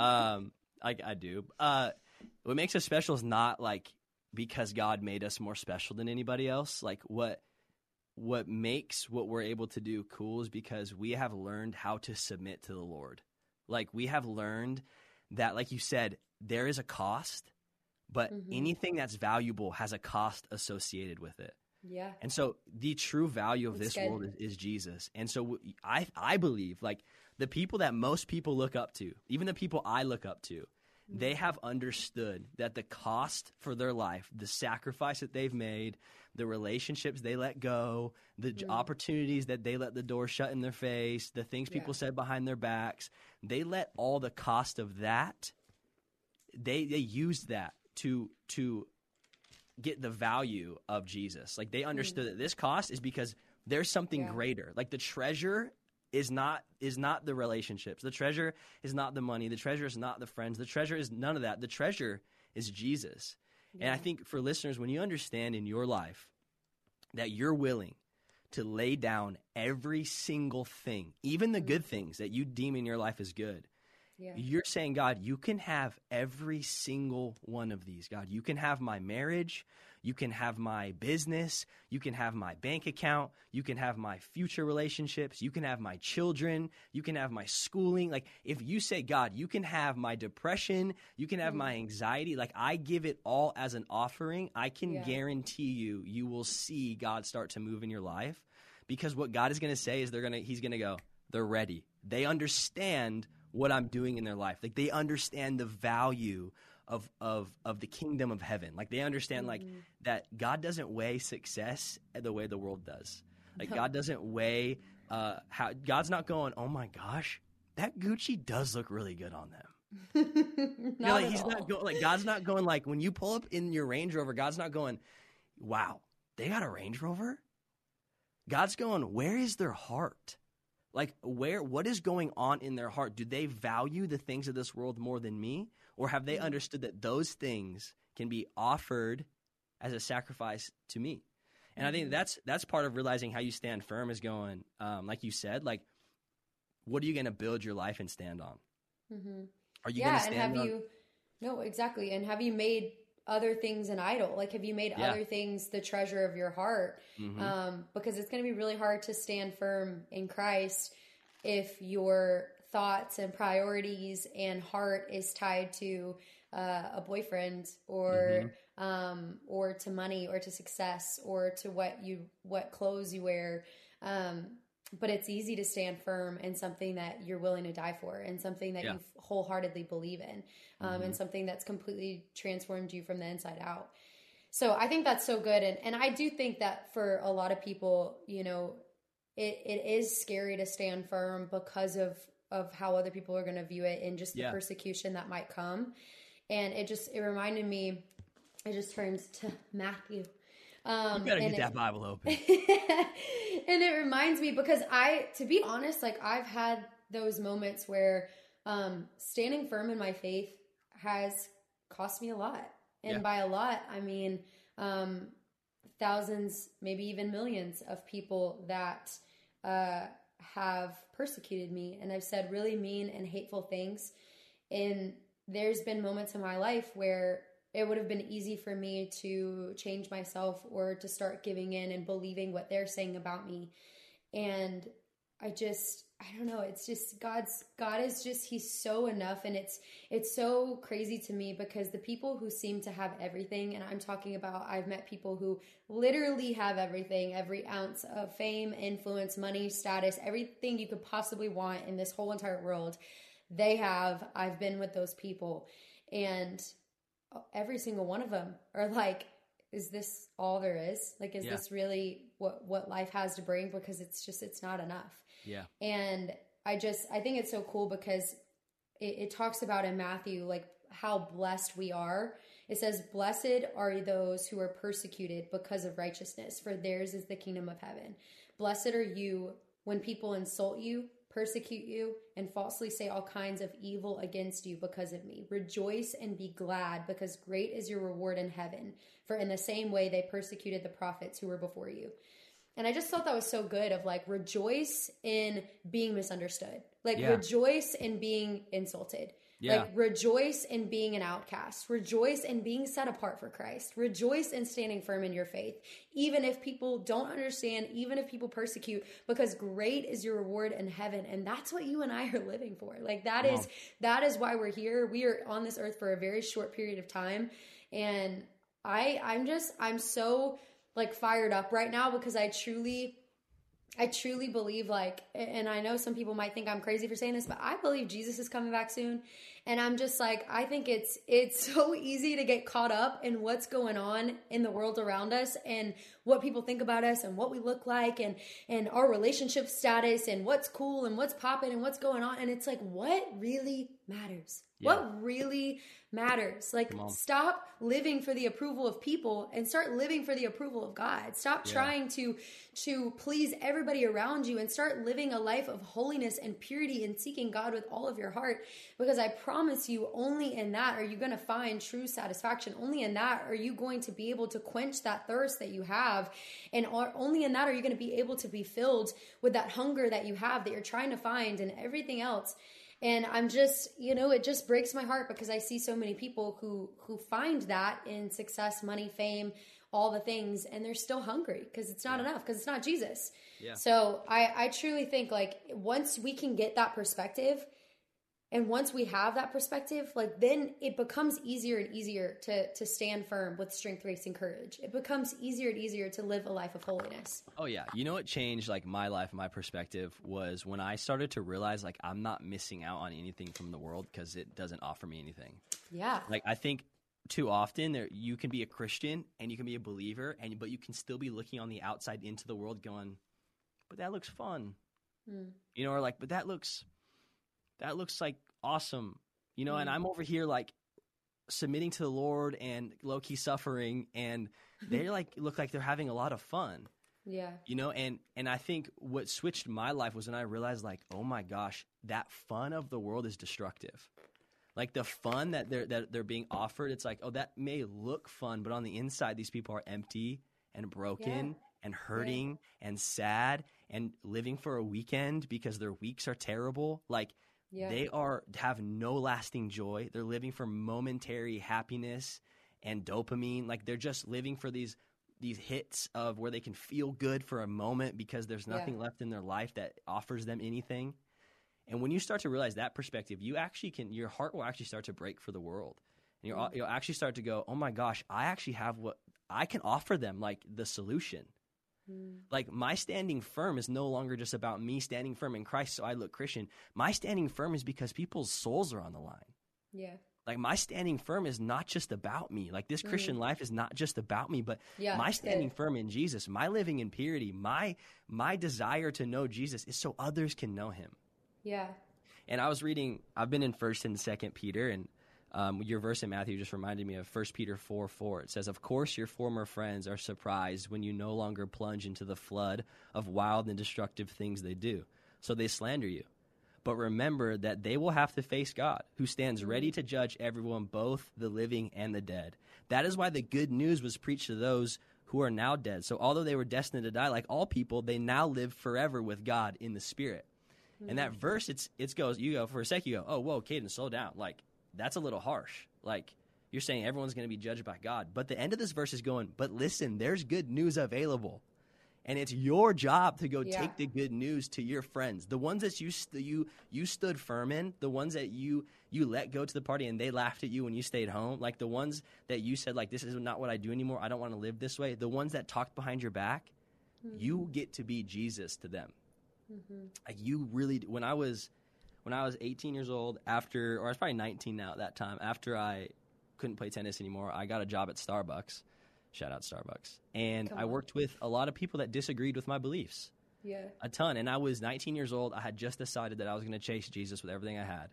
[SPEAKER 3] I do. What makes us special is not like because God made us more special than anybody else. Like what makes what we're able to do cool is because we have learned how to submit to the Lord. Like we have learned that, like you said, there is a cost, but anything that's valuable has a cost associated with it.
[SPEAKER 1] Yeah.
[SPEAKER 3] And so the true value of this world is Jesus. And so I believe like the people that most people look up to, even the people I look up to, they have understood that the cost for their life, the sacrifice that they've made, the relationships they let go, the opportunities that they let the door shut in their face, the things people said behind their backs, they let all the cost of that, they used that to get the value of Jesus. Like they understood that this cost is because there's something greater. Like the treasure is not the relationships. The treasure is not the money. The treasure is not the friends. The treasure is none of that. The treasure is Jesus. Yeah. And I think for listeners, when you understand in your life that you're willing to lay down every single thing, even the good things that you deem in your life as good, you're saying, God, you can have every single one of these. God, you can have my marriage. You can have my business. You can have my bank account. You can have my future relationships. You can have my children. You can have my schooling. Like if you say, God, you can have my depression. You can have my anxiety. Like I give it all as an offering. I can guarantee you will see God start to move in your life, because what God is going to say is he's going to go, they're ready. They understand what I'm doing in their life. Like they understand the value of the kingdom of heaven. Like they understand like that God doesn't weigh success the way the world does. Like God doesn't weigh how God's not going, oh my gosh, that Gucci does look really good on them. God's not going like when you pull up in your Range Rover, God's not going, wow, they got a Range Rover? God's going, where is their heart? Like what is going on in their heart? Do they value the things of this world more than me? Or have they understood that those things can be offered as a sacrifice to me? And I think that's part of realizing how you stand firm is going, like you said, like, what are you going to build your life and stand on? Are you going to stand on?
[SPEAKER 1] No, exactly. And have you made other things an idol? Like, have you made other things the treasure of your heart? Because it's going to be really hard to stand firm in Christ if your thoughts and priorities and heart is tied to a boyfriend or to money or to success or to what clothes you wear. But it's easy to stand firm in something that you're willing to die for, and something that you wholeheartedly believe in, and something that's completely transformed you from the inside out. So I think that's so good. And I do think that for a lot of people, you know, it is scary to stand firm because of of how other people are going to view it and just the persecution that might come. And it reminded me, I just turned to Matthew.
[SPEAKER 3] You better get that Bible open.
[SPEAKER 1] And it reminds me because to be honest, like I've had those moments where standing firm in my faith has cost me a lot. And by a lot, I mean thousands, maybe even millions of people that have persecuted me and I've said really mean and hateful things. And there's been moments in my life where it would have been easy for me to change myself or to start giving in and believing what they're saying about me. And I don't know. It's just God is just, he's so enough. And it's so crazy to me because the people who seem to have everything, and I'm talking about, I've met people who literally have everything, every ounce of fame, influence, money, status, everything you could possibly want in this whole entire world. I've been with those people, and every single one of them are like, is this all there is? Like, is this really what life has to bring? Because it's not enough.
[SPEAKER 3] Yeah.
[SPEAKER 1] And I think it's so cool because it talks about in Matthew, like how blessed we are. It says, blessed are those who are persecuted because of righteousness, for theirs is the kingdom of heaven. Blessed are you when people insult you, persecute you, and falsely say all kinds of evil against you because of me. Rejoice and be glad, because great is your reward in heaven. For in the same way they persecuted the prophets who were before you. And I just thought that was so good of like, rejoice in being misunderstood. Like rejoice in being insulted. Yeah. Like rejoice in being an outcast. Rejoice in being set apart for Christ. Rejoice in standing firm in your faith. Even if people don't understand, even if people persecute, because great is your reward in heaven. And that's what you and I are living for. Like that is why we're here. We are on this earth for a very short period of time. And I'm so like fired up right now because I truly believe, like, and I know some people might think I'm crazy for saying this, but I believe Jesus is coming back soon. And I'm just like, I think it's so easy to get caught up in what's going on in the world around us and what people think about us and what we look like and our relationship status and what's cool and what's popping and what's going on. And it's like, what really matters? Yeah. What really matters? Like, stop living for the approval of people and start living for the approval of God. Stop trying to please everybody around you and start living a life of holiness and purity and seeking God with all of your heart. Because I promise you, only in that are you going to find true satisfaction. Only in that are you going to be able to quench that thirst that you have. And only in that are you going to be able to be filled with that hunger that you have, that you're trying to find, and everything else. And I'm just, it just breaks my heart because I see so many people who find that in success, money, fame, all the things, and they're still hungry because it's not enough, because it's not Jesus. Yeah. So I truly think, like, once we can get that perspective, and once we have that perspective, like, then it becomes easier and easier to stand firm with strength, grace, and courage. It becomes easier and easier to live a life of holiness.
[SPEAKER 3] Oh, yeah. You know what changed, like, my life and my perspective was when I started to realize, like, I'm not missing out on anything from the world because it doesn't offer me anything. Yeah. Like, I think too often you can be a Christian and you can be a believer, but you can still be looking on the outside into the world going, but that looks fun. Or like, but that looks like awesome, and I'm over here like submitting to the Lord and low-key suffering, and they like look like they're having a lot of fun. Yeah. And I think what switched my life was when I realized, like, oh my gosh, that fun of the world is destructive. Like the fun that they're being offered, it's like, oh, that may look fun, but on the inside these people are empty and broken and hurting and sad and living for a weekend because their weeks are terrible. Like, they have no lasting joy. They're living for momentary happiness and dopamine. Like, they're just living for these hits of where they can feel good for a moment because there's nothing left in their life that offers them anything. And when you start to realize that perspective, your heart will actually start to break for the world. And you'll actually start to go, oh my gosh, I actually have what I can offer them, like the solution. Like, my standing firm is no longer just about me standing firm in Christ so I look Christian. My standing firm is because people's souls are on the line. Yeah. Like, my standing firm is not just about me. Like, this Christian life is not just about me, but my standing firm in Jesus, my living in purity, my desire to know Jesus is so others can know him. Yeah. And I've been in 1st and 2nd Peter, and your verse in Matthew just reminded me of 1 Peter 4:4. It says, "Of course your former friends are surprised when you no longer plunge into the flood of wild and destructive things they do. So they slander you. But remember that they will have to face God, who stands ready to judge everyone, both the living and the dead. That is why the good news was preached to those who are now dead. So although they were destined to die, like all people, they now live forever with God in the Spirit." And that verse, it goes, you go, for a sec, you go, oh, whoa, Caden, slow down. Like, that's a little harsh. Like, you're saying everyone's going to be judged by God. But the end of this verse is going, but listen, there's good news available. And it's your job to go take the good news to your friends. The ones that you stood firm in, the ones that you let go to the party and they laughed at you when you stayed home, like the ones that you said, like, this is not what I do anymore, I don't want to live this way, the ones that talked behind your back, you get to be Jesus to them. Like you really, when I was 18 years old, or I was probably 19 now at that time, after I couldn't play tennis anymore, I got a job at Starbucks. Shout out Starbucks. And I worked with a lot of people that disagreed with my beliefs.
[SPEAKER 1] Yeah.
[SPEAKER 3] A ton. And I was 19 years old. I had just decided that I was going to chase Jesus with everything I had.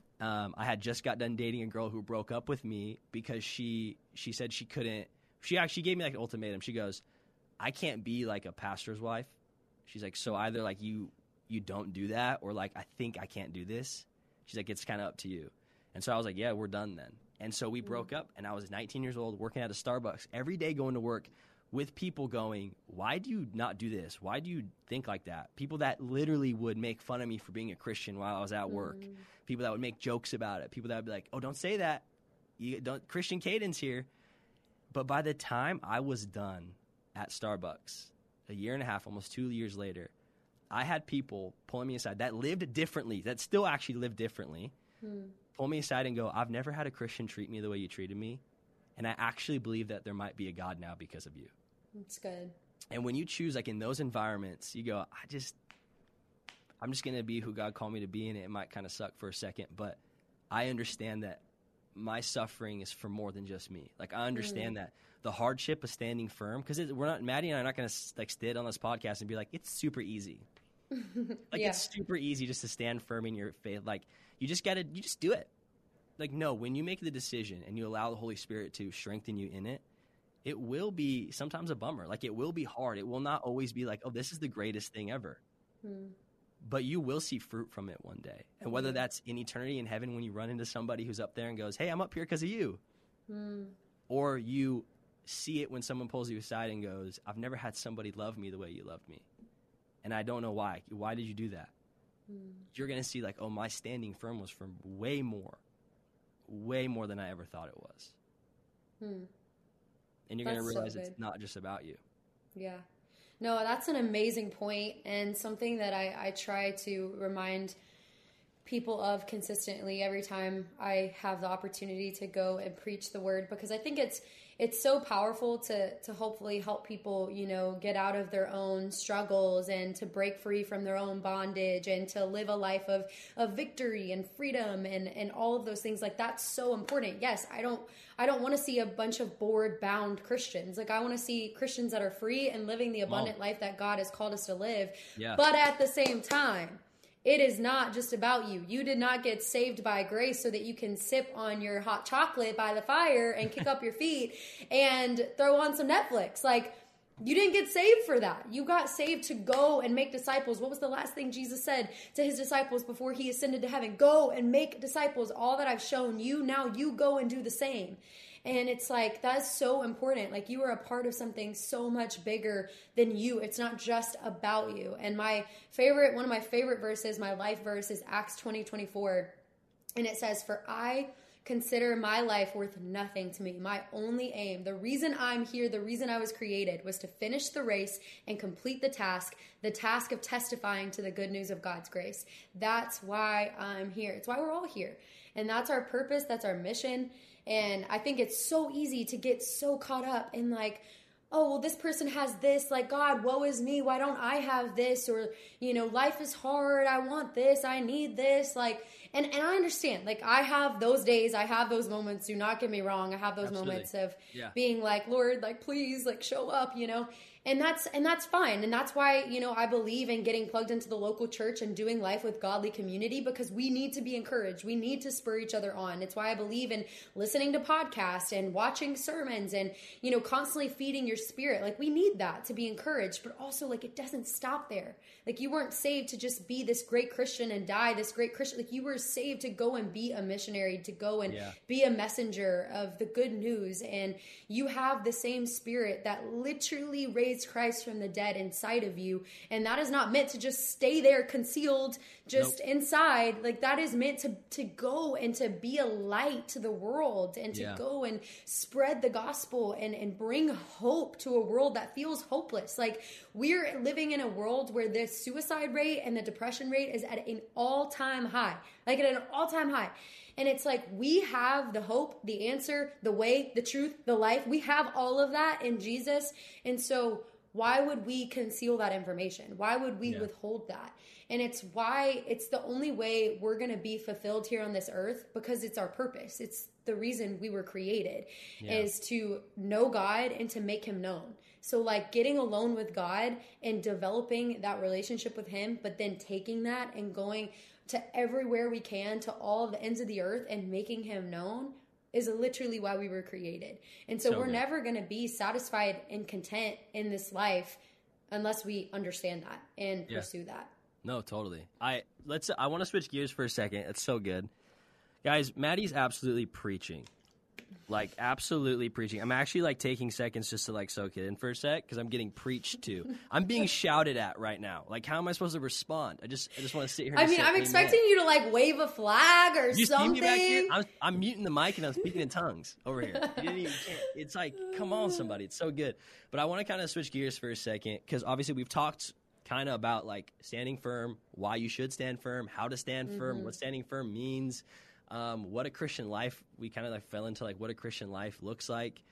[SPEAKER 3] I had just got done dating a girl who broke up with me because she said she couldn't. She actually gave me like an ultimatum. She goes, "I can't be like a pastor's wife." She's like, "So either like you don't do that, or like I think I can't do this." She's like, "It's kind of up to you." And so I was like, "Yeah, we're done then." And so we broke up, and I was 19 years old working at a Starbucks every day, going to work with people going, "Why do you not do this? Why do you think like that?" People that literally would make fun of me for being a Christian while I was at work. People that would make jokes about it. People that would be like, "Oh, don't say that. You don't, Christian Caden's here." But by the time I was done at Starbucks, a year and a half, almost 2 years later, I had people pulling me aside that lived differently, that still actually lived differently, pull me aside and go, "I've never had a Christian treat me the way you treated me, and I actually believe that there might be a God now because of you."
[SPEAKER 1] That's good.
[SPEAKER 3] And when you choose, like in those environments, you go, I'm just going to be who God called me to be, and it might kind of suck for a second, but I understand that my suffering is for more than just me. Like I understand that the hardship of standing firm, because Maddie and I are not going to like sit on this podcast and be like, it's super easy. Like it's super easy just to stand firm in your faith. Like you just do it. Like, no, when you make the decision and you allow the Holy Spirit to strengthen you in it, it will be sometimes a bummer. Like it will be hard. It will not always be like, oh, this is the greatest thing ever. But you will see fruit from it one day. And whether that's in eternity in heaven when you run into somebody who's up there and goes, "Hey, I'm up here because of you." Or you see it when someone pulls you aside and goes, "I've never had somebody love me the way you loved me. And I don't know why. Why did you do that?" You're going to see like, oh, my standing firm was for way more than I ever thought it was. And you're going to realize it's not just about you.
[SPEAKER 1] Yeah. No, that's an amazing point, and something that I try to remind people of consistently every time I have the opportunity to go and preach the word, because I think it's so powerful to hopefully help people, get out of their own struggles and to break free from their own bondage and to live a life of victory and freedom and all of those things. Like that's so important. Yes, I don't want to see a bunch of bored, bound Christians. Like I want to see Christians that are free and living the abundant life that God has called us to live. Yeah. But at the same time, it is not just about you. You did not get saved by grace so that you can sip on your hot chocolate by the fire and kick up your feet and throw on some Netflix. Like, you didn't get saved for that. You got saved to go and make disciples. What was the last thing Jesus said to his disciples before he ascended to heaven? Go and make disciples. All that I've shown you, now you go and do the same. And it's like, that's so important. Like you are a part of something so much bigger than you. It's not just about you. And one of my favorite verses, my life verse, is Acts 20:24. And it says, "For I consider my life worth nothing to me. My only aim, the reason I'm here, the reason I was created, was to finish the race and complete the task of testifying to the good news of God's grace." That's why I'm here. It's why we're all here. And that's our purpose. That's our mission. And I think it's so easy to get so caught up in like, oh, well, this person has this, like, God, woe is me, why don't I have this? Or, life is hard, I want this, I need this, like, and I understand, like, I have those days, I have those moments, do not get me wrong, I have those moments of being like, Lord, like, please, like, show up, And that's fine. And that's why, I believe in getting plugged into the local church and doing life with godly community, because we need to be encouraged. We need to spur each other on. It's why I believe in listening to podcasts and watching sermons and, constantly feeding your spirit. Like, we need that to be encouraged, but also, like, it doesn't stop there. Like, you weren't saved to just be this great Christian and die this great Christian. Like, you were saved to go and be a missionary, to go and be a messenger of the good news. And you have the same spirit that literally raised Christ from the dead inside of you. And that is not meant to just stay there concealed, just inside. Like, that is meant to go and to be a light to the world and to go and spread the gospel and bring hope to a world that feels hopeless. Like, we're living in a world where the suicide rate and the depression rate is at an all-time high. Like, at an all-time high. And it's like, we have the hope, the answer, the way, the truth, the life. We have all of that in Jesus. And so why would we conceal that information? Why would we withhold that? And it's why it's the only way we're going to be fulfilled here on this earth, because it's our purpose. It's the reason we were created, is to know God and to make him known. So, like, getting alone with God and developing that relationship with him, but then taking that and going to everywhere we can, to all the ends of the earth, and making him known, is literally why we were created. And so we're never going to be satisfied and content in this life unless we understand that and pursue that.
[SPEAKER 3] No, totally. I want to switch gears for a second. It's so good. Guys, Maddie's absolutely preaching. Like, absolutely preaching. I'm actually, like, taking seconds just to, like, soak it in for a sec, because I'm getting preached to. I'm being shouted at right now. Like, how am I supposed to respond? I just want to sit here and
[SPEAKER 1] I'm expecting you to, like, wave a flag or
[SPEAKER 3] you
[SPEAKER 1] something.
[SPEAKER 3] See me back here? I'm muting the mic and I'm speaking in tongues over here. You didn't even care. It's like, come on, somebody. It's so good. But I want to kind of switch gears for a second, because obviously we've talked kind of about, like, standing firm, why you should stand firm, how to stand firm, what standing firm means. What a Christian life, we kind of like fell into like what a Christian life looks like.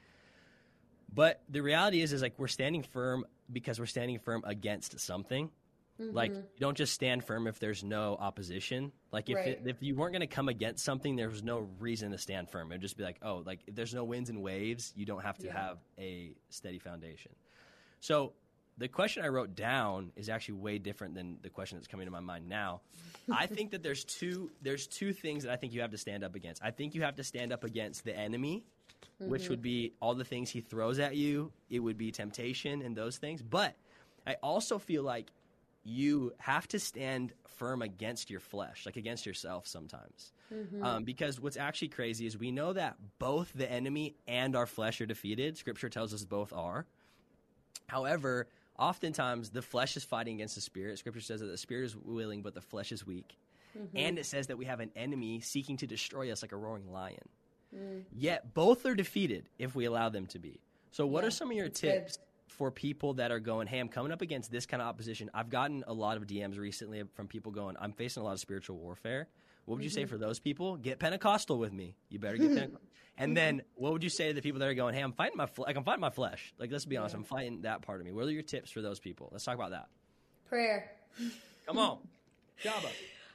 [SPEAKER 3] But the reality is like we're standing firm because we're standing firm against something. Like, you don't just stand firm if there's no opposition. Like, if you weren't going to come against something, there was no reason to stand firm. It would just be like, oh, like if there's no winds and waves, you don't have to have a steady foundation. So the question I wrote down is actually way different than the question that's coming to my mind now. I think that there's two things that I think you have to stand up against. I think you have to stand up against the enemy, which would be all the things he throws at you. It would be temptation and those things. But I also feel like you have to stand firm against your flesh, like against yourself sometimes. Because what's actually crazy is we know that both the enemy and our flesh are defeated. Scripture tells us both are. However, oftentimes, the flesh is fighting against the spirit. Scripture says that the spirit is willing, but the flesh is weak. And it says that we have an enemy seeking to destroy us like a roaring lion. Yet both are defeated if we allow them to be. So what are some of your tips for people that are going, hey, I'm coming up against this kind of opposition? I've gotten a lot of DMs recently from people going, I'm facing a lot of spiritual warfare. What would you say for those people? Get Pentecostal with me. You better get Pentecostal. And then what would you say to the people that are going, hey, I'm fighting my flesh. Like, let's be honest, I'm fighting that part of me. What are your tips for those people? Let's talk about that.
[SPEAKER 1] Prayer.
[SPEAKER 3] Come on. Jabba.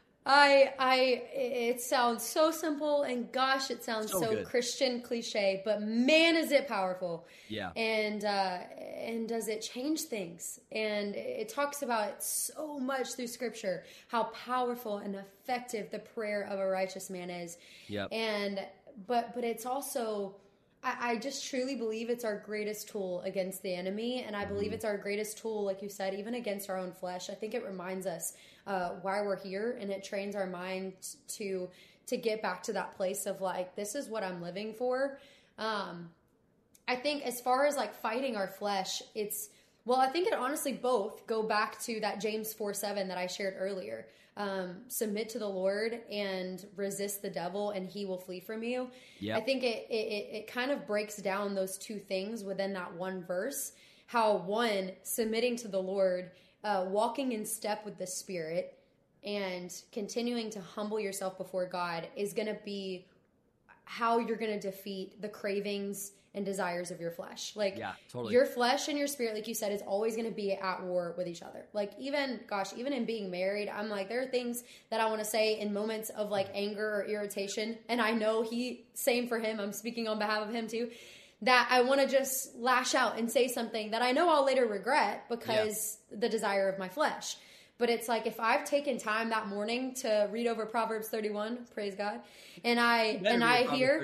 [SPEAKER 1] It sounds so simple, and gosh, it sounds so Christian cliche, but man, is it powerful.
[SPEAKER 3] Yeah.
[SPEAKER 1] And does it change things? And it talks about it so much through Scripture, how powerful and effective the prayer of a righteous man is.
[SPEAKER 3] Yep.
[SPEAKER 1] But it's also, I just truly believe it's our greatest tool against the enemy, and I believe it's our greatest tool, like you said, even against our own flesh. I think it reminds us why we're here, and it trains our mind to get back to that place of like, this is what I'm living for. I think as far as like fighting our flesh, I think it honestly both go back to that James 4:7 that I shared earlier. Submit to the Lord and resist the devil, and he will flee from you. Yep. I think it kind of breaks down those two things within that one verse. How one, submitting to the Lord, walking in step with the Spirit, and continuing to humble yourself before God is going to be how you're going to defeat the cravings and desires of your flesh. Like, your flesh and your spirit, like you said, is always going to be at war with each other. Like, even in being married, I'm like, there are things that I want to say in moments of like anger or irritation. And I know same for him. I'm speaking on behalf of him too. that I want to just lash out and say something that I know I'll later regret because the desire of my flesh. But it's like, if I've taken time that morning to read over Proverbs 31, praise God, and I hear,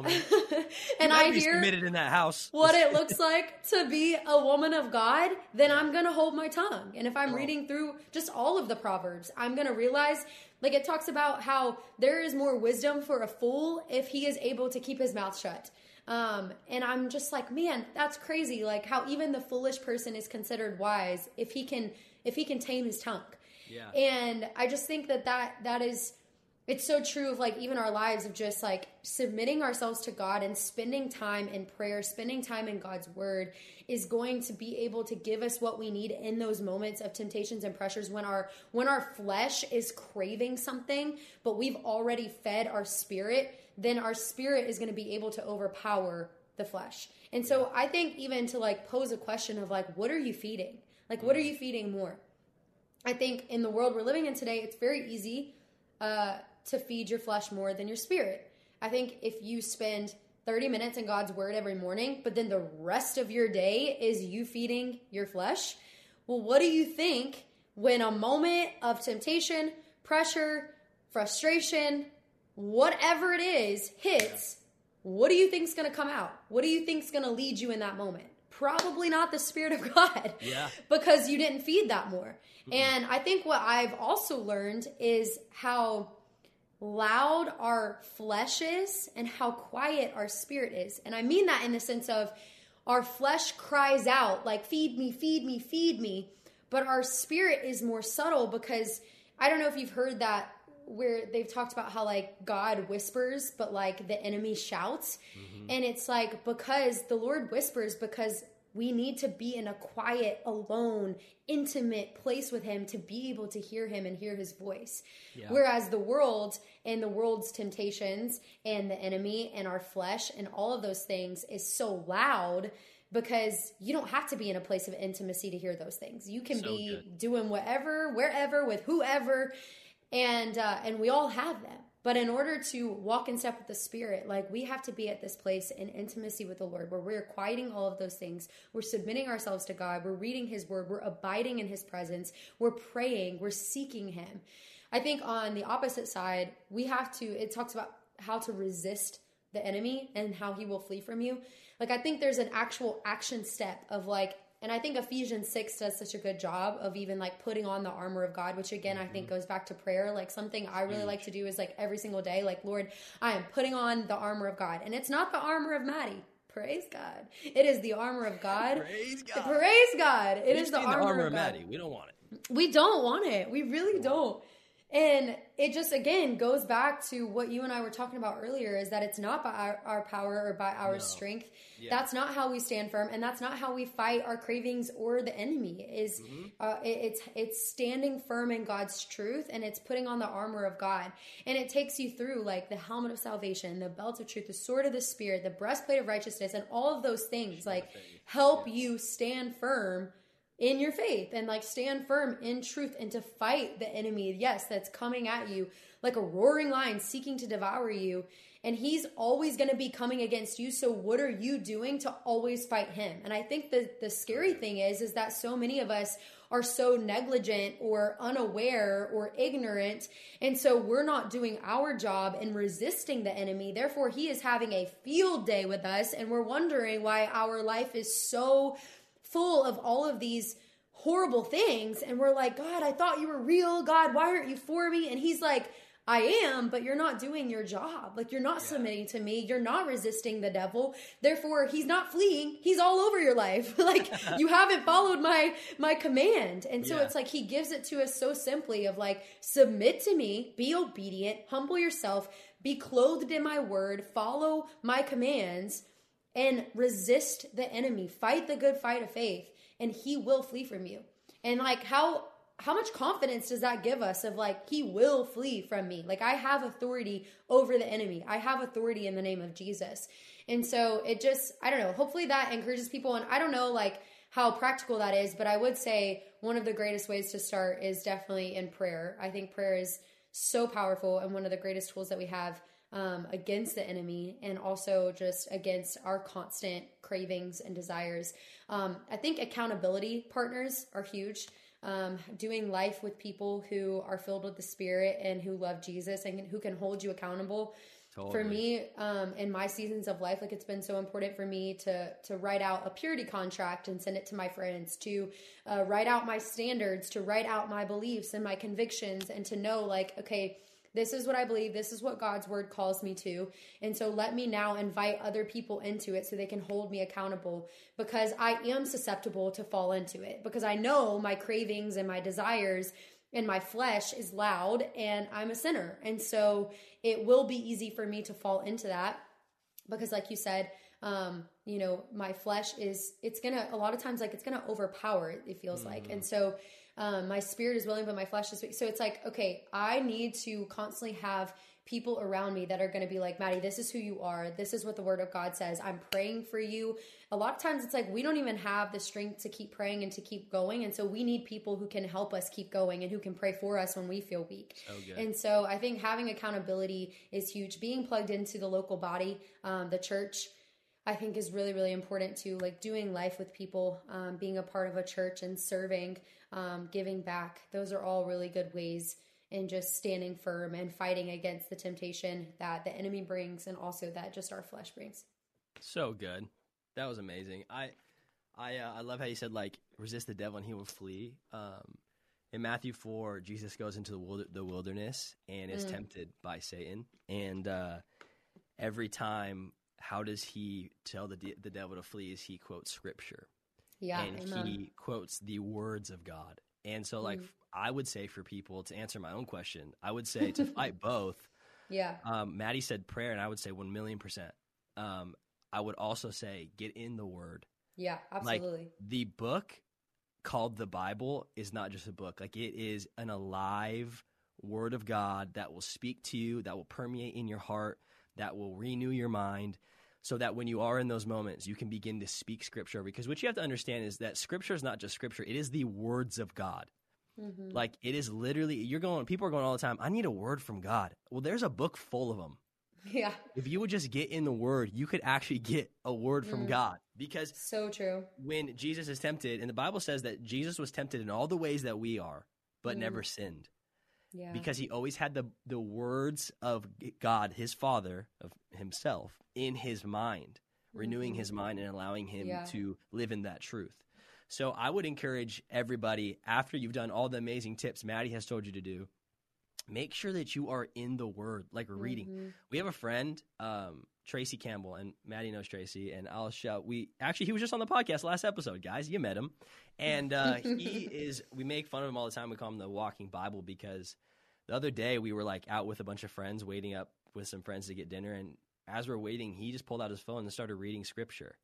[SPEAKER 1] and I hear
[SPEAKER 3] committed in that house,
[SPEAKER 1] what it looks like to be a woman of God, then I'm going to hold my tongue. And if I'm reading through just all of the Proverbs, I'm going to realize, like, it talks about how there is more wisdom for a fool if he is able to keep his mouth shut. And I'm just like, man, that's crazy. Like, how even the foolish person is considered wise if he can tame his tongue.
[SPEAKER 3] Yeah.
[SPEAKER 1] And I just think that is, it's so true of like even our lives of just like submitting ourselves to God and spending time in prayer, spending time in God's word is going to be able to give us what we need in those moments of temptations and pressures when our flesh is craving something, but we've already fed our spirit, then our spirit is going to be able to overpower the flesh. And so I think even to like pose a question of like, what are you feeding? Like, what are you feeding more? I think in the world we're living in today, it's very easy to feed your flesh more than your spirit. I think if you spend 30 minutes in God's word every morning, but then the rest of your day is you feeding your flesh, well, what do you think when a moment of temptation, pressure, frustration, whatever it is, hits? What do you think is going to come out? What do you think is going to lead you in that moment? Probably not the Spirit of God, because you didn't feed that more. Mm-hmm. And I think what I've also learned is how loud our flesh is and how quiet our spirit is. And I mean that in the sense of our flesh cries out like, feed me, feed me, feed me. But our spirit is more subtle, because I don't know if you've heard that, where they've talked about how like God whispers, but like the enemy shouts. Mm-hmm. And it's like, because the Lord whispers, because we need to be in a quiet, alone, intimate place with him to be able to hear him and hear his voice. Yeah. Whereas the world and the world's temptations and the enemy and our flesh and all of those things is so loud, because you don't have to be in a place of intimacy to hear those things. You can be doing whatever, wherever, with whoever, and we all have them. But in order to walk in step with the Spirit, like, we have to be at this place in intimacy with the Lord where we're quieting all of those things. We're submitting ourselves to God. We're reading his word. We're abiding in his presence. We're praying. We're seeking him. I think on the opposite side, it talks about how to resist the enemy and how he will flee from you. Like, I think there's an actual action step of like, and I think Ephesians 6 does such a good job of even like putting on the armor of God, which again, I think goes back to prayer. Like, something I really like to do is like every single day, like, Lord, I am putting on the armor of God. And it's not the armor of Maddie. Praise God. It is the armor of God.
[SPEAKER 3] Praise God.
[SPEAKER 1] Praise God. It is the armor of God.
[SPEAKER 3] Maddie. We don't want it.
[SPEAKER 1] We don't want it. We really don't. And it just, again, goes back to what you and I were talking about earlier, is that it's not by our power or by our strength. Yeah. That's not how we stand firm, and that's not how we fight our cravings or the enemy. It's standing firm in God's truth, and it's putting on the armor of God. And it takes you through like the helmet of salvation, the belt of truth, the sword of the Spirit, the breastplate of righteousness, and all of those things like help you stand firm in your faith and like stand firm in truth and to fight the enemy. Yes, that's coming at you like a roaring lion seeking to devour you. And he's always going to be coming against you. So what are you doing to always fight him? And I think the scary thing is that so many of us are so negligent or unaware or ignorant. And so we're not doing our job in resisting the enemy. Therefore, he is having a field day with us. And we're wondering why our life is so full of all of these horrible things. And we're like, God, I thought you were real. God, why aren't you for me? And he's like, I am, but you're not doing your job. Like, you're not submitting to me. You're not resisting the devil. Therefore, he's not fleeing. He's all over your life. Like, you haven't followed my command. And so it's like he gives it to us so simply of like, submit to me, be obedient, humble yourself, be clothed in my word, follow my commands, and resist the enemy. Fight the good fight of faith, and he will flee from you. And like, how much confidence does that give us of like, he will flee from me? Like, I have authority over the enemy. I have authority in the name of Jesus. And so it just, I don't know, hopefully that encourages people. And I don't know like how practical that is, but I would say one of the greatest ways to start is definitely in prayer. I think prayer is so powerful and one of the greatest tools that we have against the enemy, and also just against our constant cravings and desires. I think accountability partners are huge. Doing life with people who are filled with the Spirit and who love Jesus and who can hold you accountable. Totally. For me, in my seasons of life, like it's been so important for me to write out a purity contract and send it to my friends, to write out my standards, to write out my beliefs and my convictions, and to know like, okay, this is what I believe. This is what God's word calls me to. And so let me now invite other people into it so they can hold me accountable, because I am susceptible to fall into it, because I know my cravings and my desires and my flesh is loud and I'm a sinner. And so it will be easy for me to fall into that, because like you said, my flesh it's gonna, a lot of times, like it's gonna overpower it feels like. And so my spirit is willing, but my flesh is weak. So it's like, okay, I need to constantly have people around me that are going to be like, Maddie, this is who you are. This is what the word of God says. I'm praying for you. A lot of times it's like, we don't even have the strength to keep praying and to keep going. And so we need people who can help us keep going and who can pray for us when we feel weak. And so I think having accountability is huge. Being plugged into the local body, the church, I think is really, really important too. Like doing life with people, being a part of a church and serving, giving back. Those are all really good ways in just standing firm and fighting against the temptation that the enemy brings, and also that just our flesh brings.
[SPEAKER 3] So good. That was amazing. I love how you said, like, resist the devil and he will flee. In Matthew 4, Jesus goes into the wilderness and is tempted by Satan. And every time, how does he tell the devil to flee? Is he quotes scripture. Yeah, and amen. He quotes the words of God. And so, like, I would say for people, to answer my own question, I would say to fight both. Yeah. Maddie said prayer, and I would say 1,000,000%. I would also say get in the word. Yeah, absolutely. Like, the book called the Bible is not just a book. Like, it is an alive word of God that will speak to you, that will permeate in your heart, that will renew your mind, so that when you are in those moments, you can begin to speak scripture. Because what you have to understand is that scripture is not just scripture. It is the words of God. Mm-hmm. Like, it is literally, people are going all the time, I need a word from God. Well, there's a book full of them. Yeah. If you would just get in the word, you could actually get a word from God. Because
[SPEAKER 1] so true.
[SPEAKER 3] When Jesus is tempted, and the Bible says that Jesus was tempted in all the ways that we are, but never sinned. Yeah. Because he always had the words of God, his Father, of himself, in his mind, renewing his mind and allowing him to live in that truth. So I would encourage everybody, after you've done all the amazing tips Maddie has told you to do, make sure that you are in the word, like reading. We have a friend, Tracy Campbell, and Maddie knows Tracy, and I'll shout. He was just on the podcast last episode, guys. You met him. And we make fun of him all the time. We call him the walking Bible, because the other day we were like out with a bunch of friends, waiting up with some friends to get dinner. And as we're waiting, he just pulled out his phone and started reading scripture.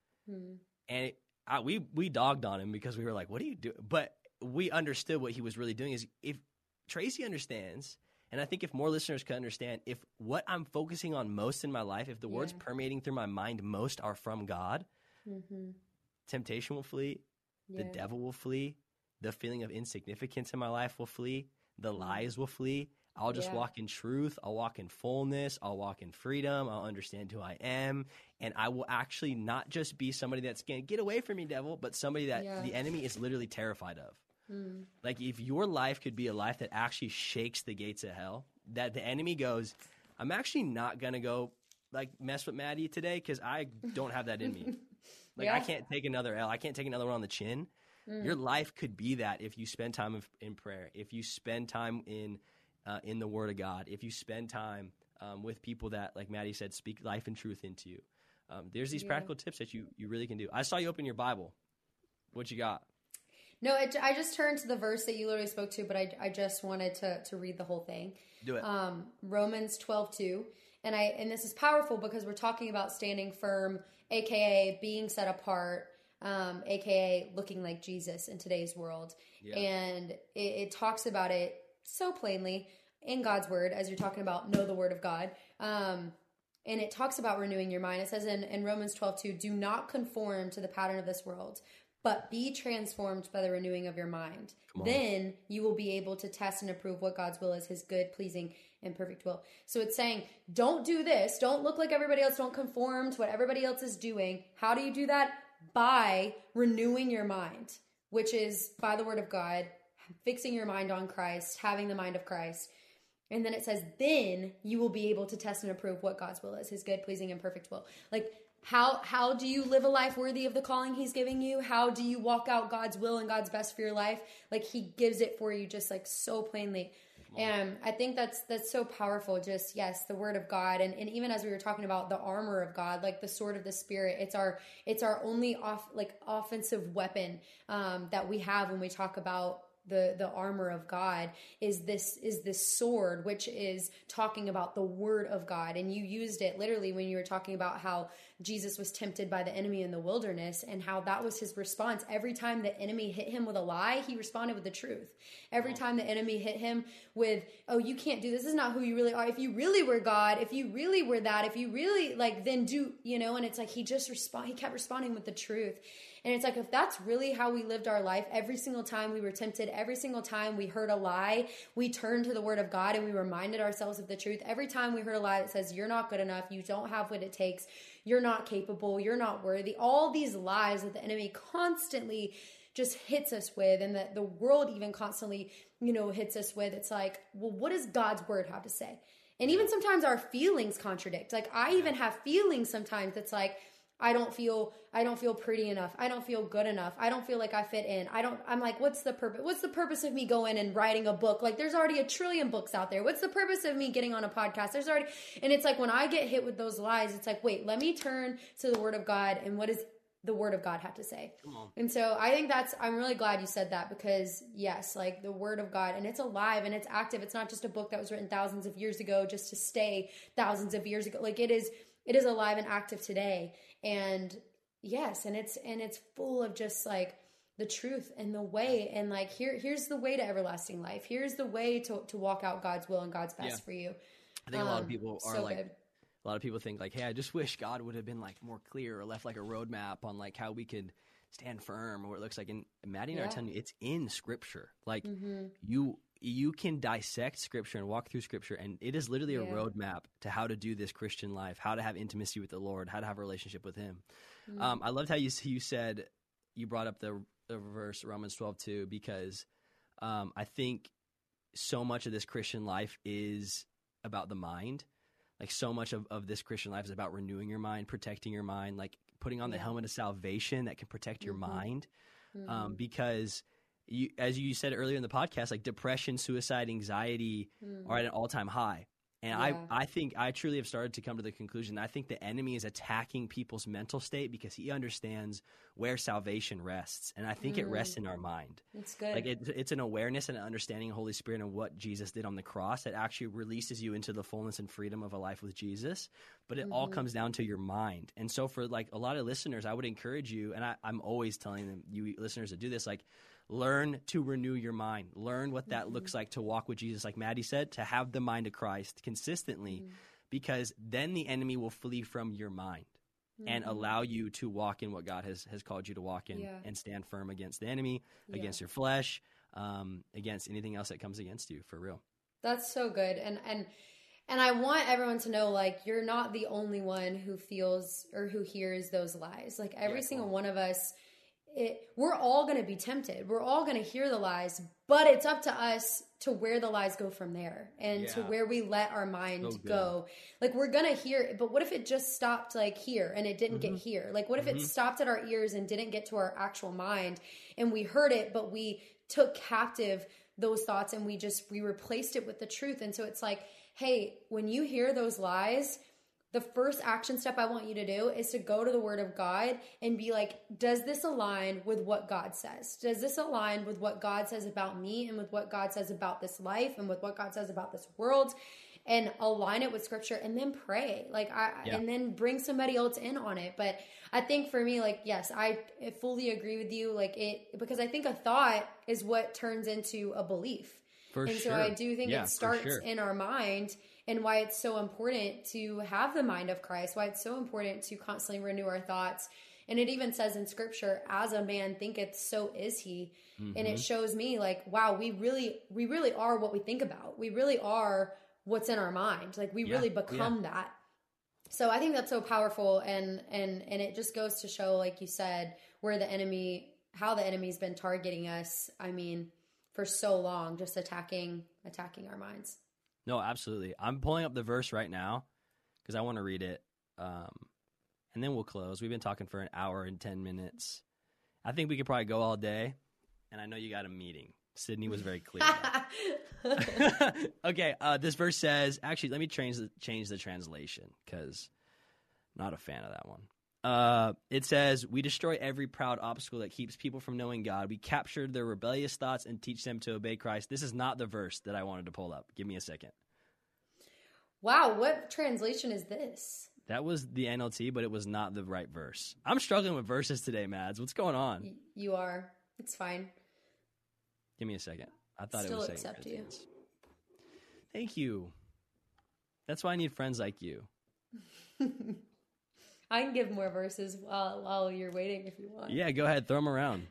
[SPEAKER 3] And we dogged on him because we were like, what are you doing? But we understood what he was really doing is, if Tracy understands, and I think if more listeners can understand, if what I'm focusing on most in my life, if the words permeating through my mind most are from God, temptation will flee, the devil will flee, the feeling of insignificance in my life will flee, the lies will flee. I'll just walk in truth. I'll walk in fullness. I'll walk in freedom. I'll understand who I am. And I will actually not just be somebody that's going to get away from me, devil, but somebody that the enemy is literally terrified of. Like, if your life could be a life that actually shakes the gates of hell, that the enemy goes, I'm actually not going to go like mess with Maddie today because I don't have that in me. Like, I can't take another L. I can't take another one on the chin. Your life could be that if you spend time in prayer, if you spend time in the Word of God, if you spend time with people that, like Maddie said, speak life and truth into you. There's these practical tips that you really can do. I saw you open your Bible. What you got?
[SPEAKER 1] No, I just turned to the verse that you literally spoke to, but I just wanted to read the whole thing.
[SPEAKER 3] Do it.
[SPEAKER 1] Romans 12:2. And this is powerful because we're talking about standing firm, aka being set apart, aka looking like Jesus in today's world. Yeah. And it talks about it so plainly in God's word, as you're talking about know the word of God. And it talks about renewing your mind. It says in Romans 12:2, do not conform to the pattern of this world, but be transformed by the renewing of your mind. Then you will be able to test and approve what God's will is, his good, pleasing, and perfect will. So it's saying, don't do this. Don't look like everybody else. Don't conform to what everybody else is doing. How do you do that? By renewing your mind, which is by the word of God, fixing your mind on Christ, having the mind of Christ. And then it says, then you will be able to test and approve what God's will is, his good, pleasing, and perfect will. Like, how do you live a life worthy of the calling he's giving you? How do you walk out God's will and God's best for your life? Like, he gives it for you just like so plainly. And I think that's so powerful. Just, yes, the word of God. And even as we were talking about the armor of God, like the sword of the spirit, it's our only offensive weapon that we have when we talk about the armor of God is this sword, which is talking about the word of God. And you used it literally when you were talking about how Jesus was tempted by the enemy in the wilderness and how that was his response. Every time the enemy hit him with a lie, he responded with the truth. Every time the enemy hit him with, oh, you can't do this is not who you really are. If you really were God, if you really were that, if you really then do, and it's like he kept responding with the truth. And it's like, if that's really how we lived our life, every single time we were tempted, every single time we heard a lie, we turned to the word of God and we reminded ourselves of the truth. Every time we heard a lie that says, you're not good enough, you don't have what it takes, you're not capable, you're not worthy, all these lies that the enemy constantly just hits us with, and that the world even constantly, hits us with. It's like, well, what does God's word have to say? And even sometimes our feelings contradict. Like, I even have feelings sometimes that's like, I don't feel pretty enough. I don't feel good enough. I don't feel like I fit in. I'm like, what's the purpose? What's the purpose of me going and writing a book? Like, there's already 1 trillion books out there. What's the purpose of me getting on a podcast? And it's like, when I get hit with those lies, it's like, wait, let me turn to the word of God. And what does the word of God have to say? Come on. And so I think I'm really glad you said that, because yes, like the word of God, and it's alive and it's active. It's not just a book that was written thousands of years ago, just to stay thousands of years ago. Like, it is alive and active today. And yes, and it's full of just like the truth and the way, and like here's the way to everlasting life. Here's the way to walk out God's will and God's best for you.
[SPEAKER 3] I think a lot of people are
[SPEAKER 1] so
[SPEAKER 3] like,
[SPEAKER 1] good.
[SPEAKER 3] A lot of people think like, hey, I just wish God would have been like more clear or left like a roadmap on like how we could stand firm or what it looks like. And Maddie and I are telling you, it's in Scripture. Like you can dissect Scripture and walk through Scripture, and it is literally a roadmap to how to do this Christian life, how to have intimacy with the Lord, how to have a relationship with Him. I loved how you said, you brought up the verse Romans 12:2, because I think so much of this Christian life is about the mind. Like, so much of this Christian life is about renewing your mind, protecting your mind, like putting on the helmet of salvation that can protect your mind, because as you said earlier in the podcast, like depression, suicide, anxiety are at an all-time high. And I think I truly have started to come to the conclusion, I think the enemy is attacking people's mental state because he understands where salvation rests. And I think it rests in our mind.
[SPEAKER 1] It's good.
[SPEAKER 3] Like it's an awareness and an understanding of Holy Spirit and what Jesus did on the cross that actually releases you into the fullness and freedom of a life with Jesus. But it all comes down to your mind. And so for like a lot of listeners, I would encourage you, and I'm always telling them, you listeners that do this, like, learn to renew your mind. Learn what that looks like to walk with Jesus, like Maddie said, to have the mind of Christ consistently, because then the enemy will flee from your mind and allow you to walk in what God has called you to walk in, and stand firm against the enemy, against your flesh, against anything else that comes against you, for real. That's
[SPEAKER 1] so good. And I want everyone to know, like, you're not the only one who feels or who hears those lies. Like, every single one of us, we're all going to be tempted. We're all going to hear the lies, but it's up to us to where the lies go from there, and to where we let our mind go. Like, we're going to hear it, but what if it just stopped like here and it didn't get here? Like, what if it stopped at our ears and didn't get to our actual mind, and we heard it, but we took captive those thoughts and we replaced it with the truth? And so it's like, hey, when you hear those lies, the first action step I want you to do is to go to the Word of God and be like, does this align with what God says? Does this align with what God says about me, and with what God says about this life, and with what God says about this world? And align it with Scripture, and then pray. And then bring somebody else in on it. But I think for me, like, yes, I fully agree with you. Like, because I think a thought is what turns into a belief. So I do think it starts in our mind, and why it's so important to have the mind of Christ, why it's so important to constantly renew our thoughts. And it even says in Scripture, as a man thinketh, so is he. And it shows me, like, wow, we really are what we think about. We really are what's in our mind. Like we really become that. So I think that's so powerful. And it just goes to show, like you said, how the enemy's been targeting us. I mean, for so long, just attacking our minds.
[SPEAKER 3] No, absolutely. I'm pulling up the verse right now because I want to read it. And then we'll close. We've been talking for an hour and 10 minutes. I think we could probably go all day. And I know you got a meeting. Sydney was very clear. Okay, this verse says, actually, let me change the translation because not a fan of that one. It says, we destroy every proud obstacle that keeps people from knowing God. We capture their rebellious thoughts and teach them to obey Christ. This is not the verse that I wanted to pull up. Give me a second.
[SPEAKER 1] Wow, what translation is this?
[SPEAKER 3] That was the NLT, but it was not the right verse. I'm struggling with verses today, Mads. What's going on?
[SPEAKER 1] You are. It's fine.
[SPEAKER 3] Give me a second. I thought
[SPEAKER 1] Still
[SPEAKER 3] it was
[SPEAKER 1] accept you.
[SPEAKER 3] Thank you. That's why I need friends like you.
[SPEAKER 1] I can give more verses while you're waiting if you want.
[SPEAKER 3] Yeah, go ahead. Throw them around.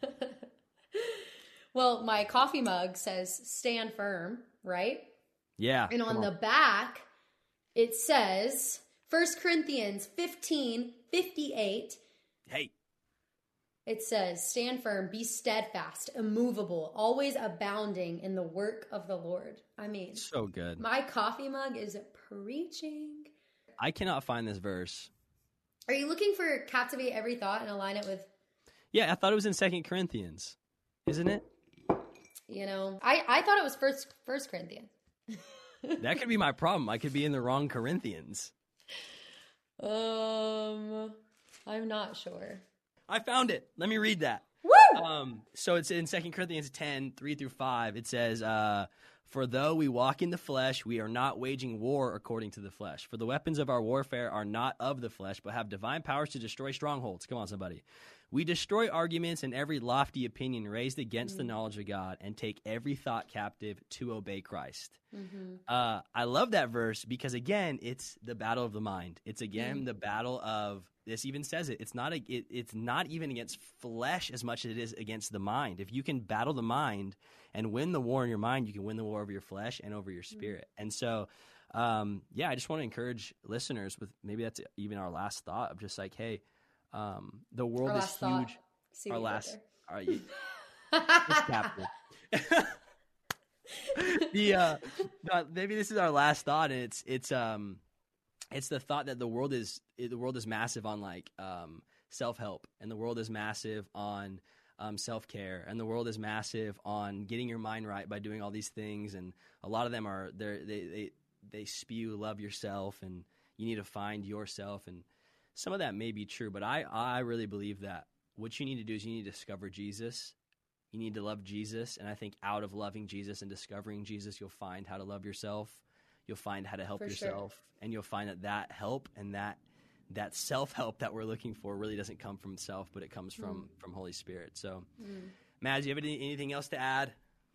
[SPEAKER 1] Well, my coffee mug says stand firm, right?
[SPEAKER 3] Yeah.
[SPEAKER 1] And on the back, it says 1 Corinthians 15:58.
[SPEAKER 3] Hey.
[SPEAKER 1] It says, stand firm, be steadfast, immovable, always abounding in the work of the Lord. I mean,
[SPEAKER 3] so good.
[SPEAKER 1] My coffee mug is preaching.
[SPEAKER 3] I cannot find this verse.
[SPEAKER 1] Are you looking for captivate every thought and align it with?
[SPEAKER 3] Yeah, I thought it was in 2 Corinthians. Isn't it?
[SPEAKER 1] You know, I thought it was First Corinthians.
[SPEAKER 3] That could be my problem. I could be in the wrong Corinthians.
[SPEAKER 1] I'm not sure.
[SPEAKER 3] I found it. Let me read that.
[SPEAKER 1] Woo!
[SPEAKER 3] So it's in 2 Corinthians 10, 3-5. It says, for though we walk in the flesh, we are not waging war according to the flesh. For the weapons of our warfare are not of the flesh, but have divine powers to destroy strongholds. Come on, somebody. We destroy arguments and every lofty opinion raised against the knowledge of God and take every thought captive to obey Christ. I love that verse because, again, it's the battle of the mind. It's, again, the battle of, this even says it, it's not even against flesh as much as it is against the mind. If you can battle the mind and win the war in your mind, you can win the war over your flesh and over your spirit. And so, I just want to encourage listeners with, maybe that's even our last thought of just like, hey, the world is huge.
[SPEAKER 1] See
[SPEAKER 3] our
[SPEAKER 1] what
[SPEAKER 3] last,
[SPEAKER 1] you
[SPEAKER 3] maybe this is our last thought, and it's the thought that the world is massive on like self-help, and the world is massive on self-care, and the world is massive on getting your mind right by doing all these things, and a lot of them are they spew love yourself, and you need to find yourself, and some of that may be true, but I really believe that what you need to do is you need to discover Jesus. You need to love Jesus, and I think out of loving Jesus and discovering Jesus, you'll find how to love yourself. You'll find how to help yourself, and you'll find that help and that self-help that we're looking for really doesn't come from self, but it comes from Holy Spirit. So, Mads, do you have anything else to add?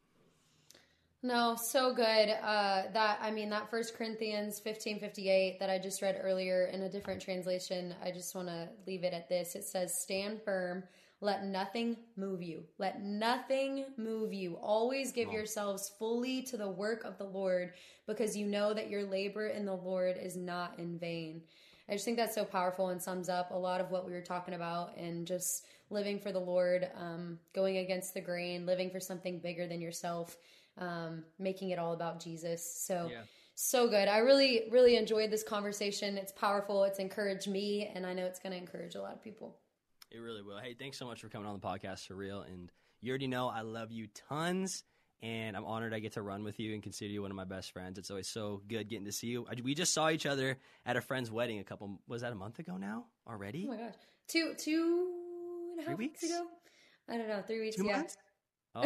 [SPEAKER 1] No, so good. That 1 Corinthians 15:58 that I just read earlier in a different translation, I just want to leave it at this. It says, stand firm, let nothing move you. Let nothing move you. Always give yourselves fully to the work of the Lord, because you know that your labor in the Lord is not in vain. I just think that's so powerful and sums up a lot of what we were talking about, and just living for the Lord, going against the grain, living for something bigger than yourself. Making it all about Jesus. So good. I really, really enjoyed this conversation. It's powerful. It's encouraged me, and I know it's going to encourage a lot of people.
[SPEAKER 3] It really will. Hey, thanks so much for coming on the podcast, for real. And you already know I love you tons, and I'm honored I get to run with you and consider you one of my best friends. It's always so good getting to see you. We just saw each other at a friend's wedding was that a month ago now already?
[SPEAKER 1] Oh my gosh. Two and a half
[SPEAKER 3] 3 weeks
[SPEAKER 1] ago? I don't know. 3 weeks.
[SPEAKER 3] 2
[SPEAKER 1] yeah.
[SPEAKER 3] months? Oh,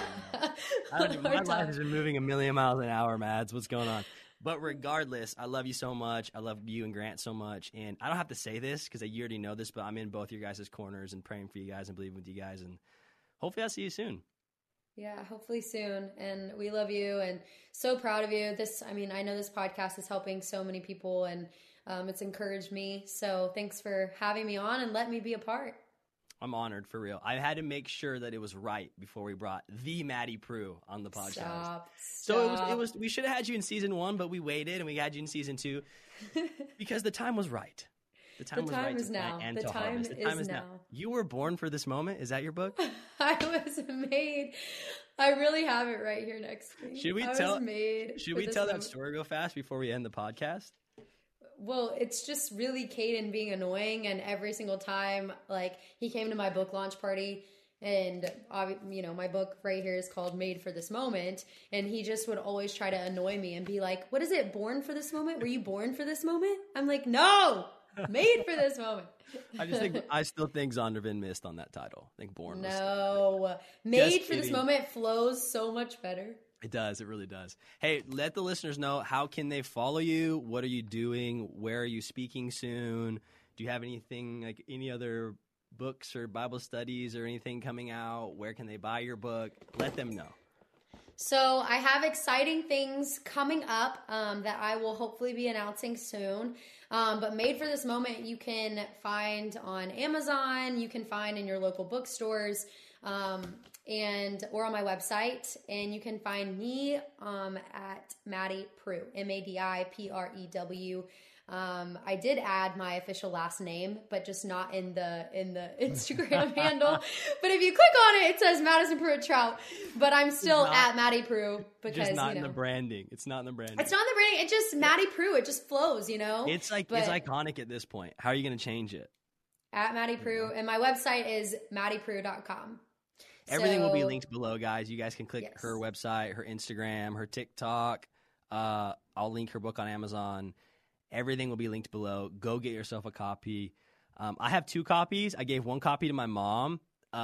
[SPEAKER 3] I don't know. My life has been moving a million miles an hour, Mads. What's going on? But regardless, I love you so much. I love you and Grant so much. And I don't have to say this because you already know this, but I'm in both your guys' corners and praying for you guys and believing with you guys. And hopefully I'll see you soon.
[SPEAKER 1] Yeah, hopefully soon. And we love you and so proud of you. I know this podcast is helping so many people, and it's encouraged me. So thanks for having me on and letting me be a part.
[SPEAKER 3] I'm honored, for real. I had to make sure that it was right before we brought the Maddie Prue on the podcast.
[SPEAKER 1] Stop.
[SPEAKER 3] So it was. We should have had you in season 1, but we waited and we had you in season 2 because the time was right. The time was right
[SPEAKER 1] is now.
[SPEAKER 3] And
[SPEAKER 1] the
[SPEAKER 3] to
[SPEAKER 1] time
[SPEAKER 3] harvest. The time is
[SPEAKER 1] now.
[SPEAKER 3] You were born for this moment. Is that your book?
[SPEAKER 1] I was made. I really have it right here next to me.
[SPEAKER 3] Should we tell that story real fast before we end the podcast?
[SPEAKER 1] Well, it's just really Caden being annoying, and every single time, like, he came to my book launch party, and, my book right here is called Made for This Moment, and he just would always try to annoy me and be like, what is it, born for this moment? Were you born for this moment? I'm like, no, made for this moment.
[SPEAKER 3] I still think Zondervan missed on that title. I think born was...
[SPEAKER 1] No, made for this moment flows so much better.
[SPEAKER 3] It does. It really does. Hey, let the listeners know, how can they follow you? What are you doing? Where are you speaking soon? Do you have anything, like any other books or Bible studies or anything coming out? Where can they buy your book? Let them know.
[SPEAKER 1] So I have exciting things coming up that I will hopefully be announcing soon. But Made for This Moment, you can find on Amazon. You can find in your local bookstores. Or on my website, and you can find me at Maddie Prue, MADIPREW. I did add my official last name, but just not in the Instagram handle. But if you click on it, it says Madison Pruitt Trout. But I'm still at Maddie Prue because
[SPEAKER 3] just not in the branding. It's not in the branding.
[SPEAKER 1] It's not in the branding. It's just Maddie Prue. It just flows,
[SPEAKER 3] It's like it's iconic at this point. How are you going to change it?
[SPEAKER 1] At Maddie Prue, and my website is maddieprue.com.
[SPEAKER 3] Everything will be linked below, guys. You guys can click her website, her Instagram, her TikTok. I'll link her book on Amazon. Everything will be linked below. Go get yourself a copy. I have 2 copies. I gave 1 copy to my mom.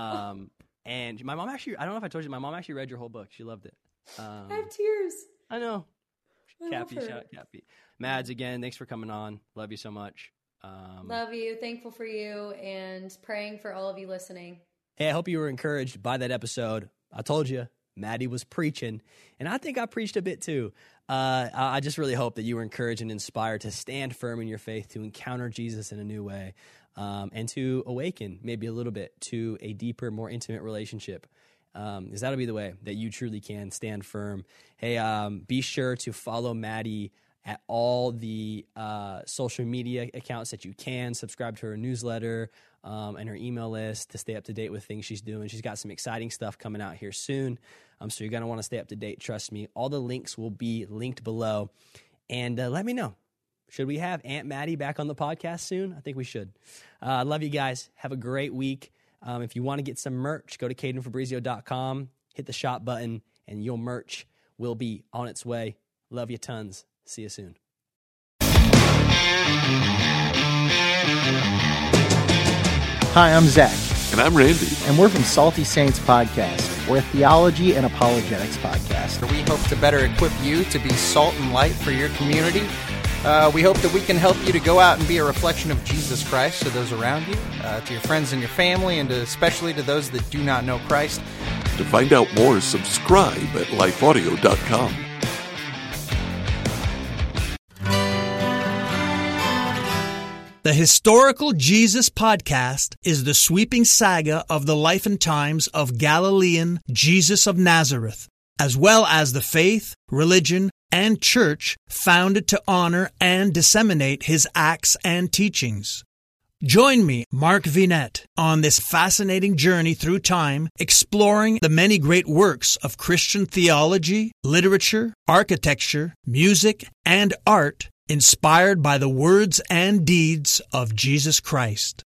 [SPEAKER 3] And my mom actually, I don't know if I told you, my mom actually read your whole book. She loved it.
[SPEAKER 1] I have tears.
[SPEAKER 3] I know.
[SPEAKER 1] Cappy,
[SPEAKER 3] shout out Cappy. Mads, again, thanks for coming on. Love you so much.
[SPEAKER 1] Love you. Thankful for you, and praying for all of you listening.
[SPEAKER 3] Hey, I hope you were encouraged by that episode. I told you, Maddie was preaching, and I think I preached a bit too. I just really hope that you were encouraged and inspired to stand firm in your faith, to encounter Jesus in a new way, and to awaken maybe a little bit to a deeper, more intimate relationship, because that'll be the way that you truly can stand firm. Hey, be sure to follow Maddie at all the social media accounts that you can. Subscribe to her newsletter and her email list to stay up to date with things she's doing. She's got some exciting stuff coming out here soon, so you're going to want to stay up to date. Trust me. All the links will be linked below. And let me know, should we have Aunt Maddie back on the podcast soon? I think we should. Love you guys. Have a great week. If you want to get some merch, go to CadenFabrizio.com, hit the shop button, and your merch will be on its way. Love you tons. See you soon.
[SPEAKER 6] Hi, I'm Zach.
[SPEAKER 7] And I'm Randy.
[SPEAKER 6] And we're from Salty Saints Podcast. We're a theology and apologetics podcast.
[SPEAKER 8] We hope to better equip you to be salt and light for your community. We hope that we can help you to go out and be a reflection of Jesus Christ to those around you, to your friends and your family, and especially to those that do not know Christ.
[SPEAKER 7] To find out more, subscribe at lifeaudio.com.
[SPEAKER 9] The Historical Jesus Podcast is the sweeping saga of the life and times of Galilean Jesus of Nazareth, as well as the faith, religion, and church founded to honor and disseminate his acts and teachings. Join me, Mark Vinette, on this fascinating journey through time, exploring the many great works of Christian theology, literature, architecture, music, and art, inspired by the words and deeds of Jesus Christ.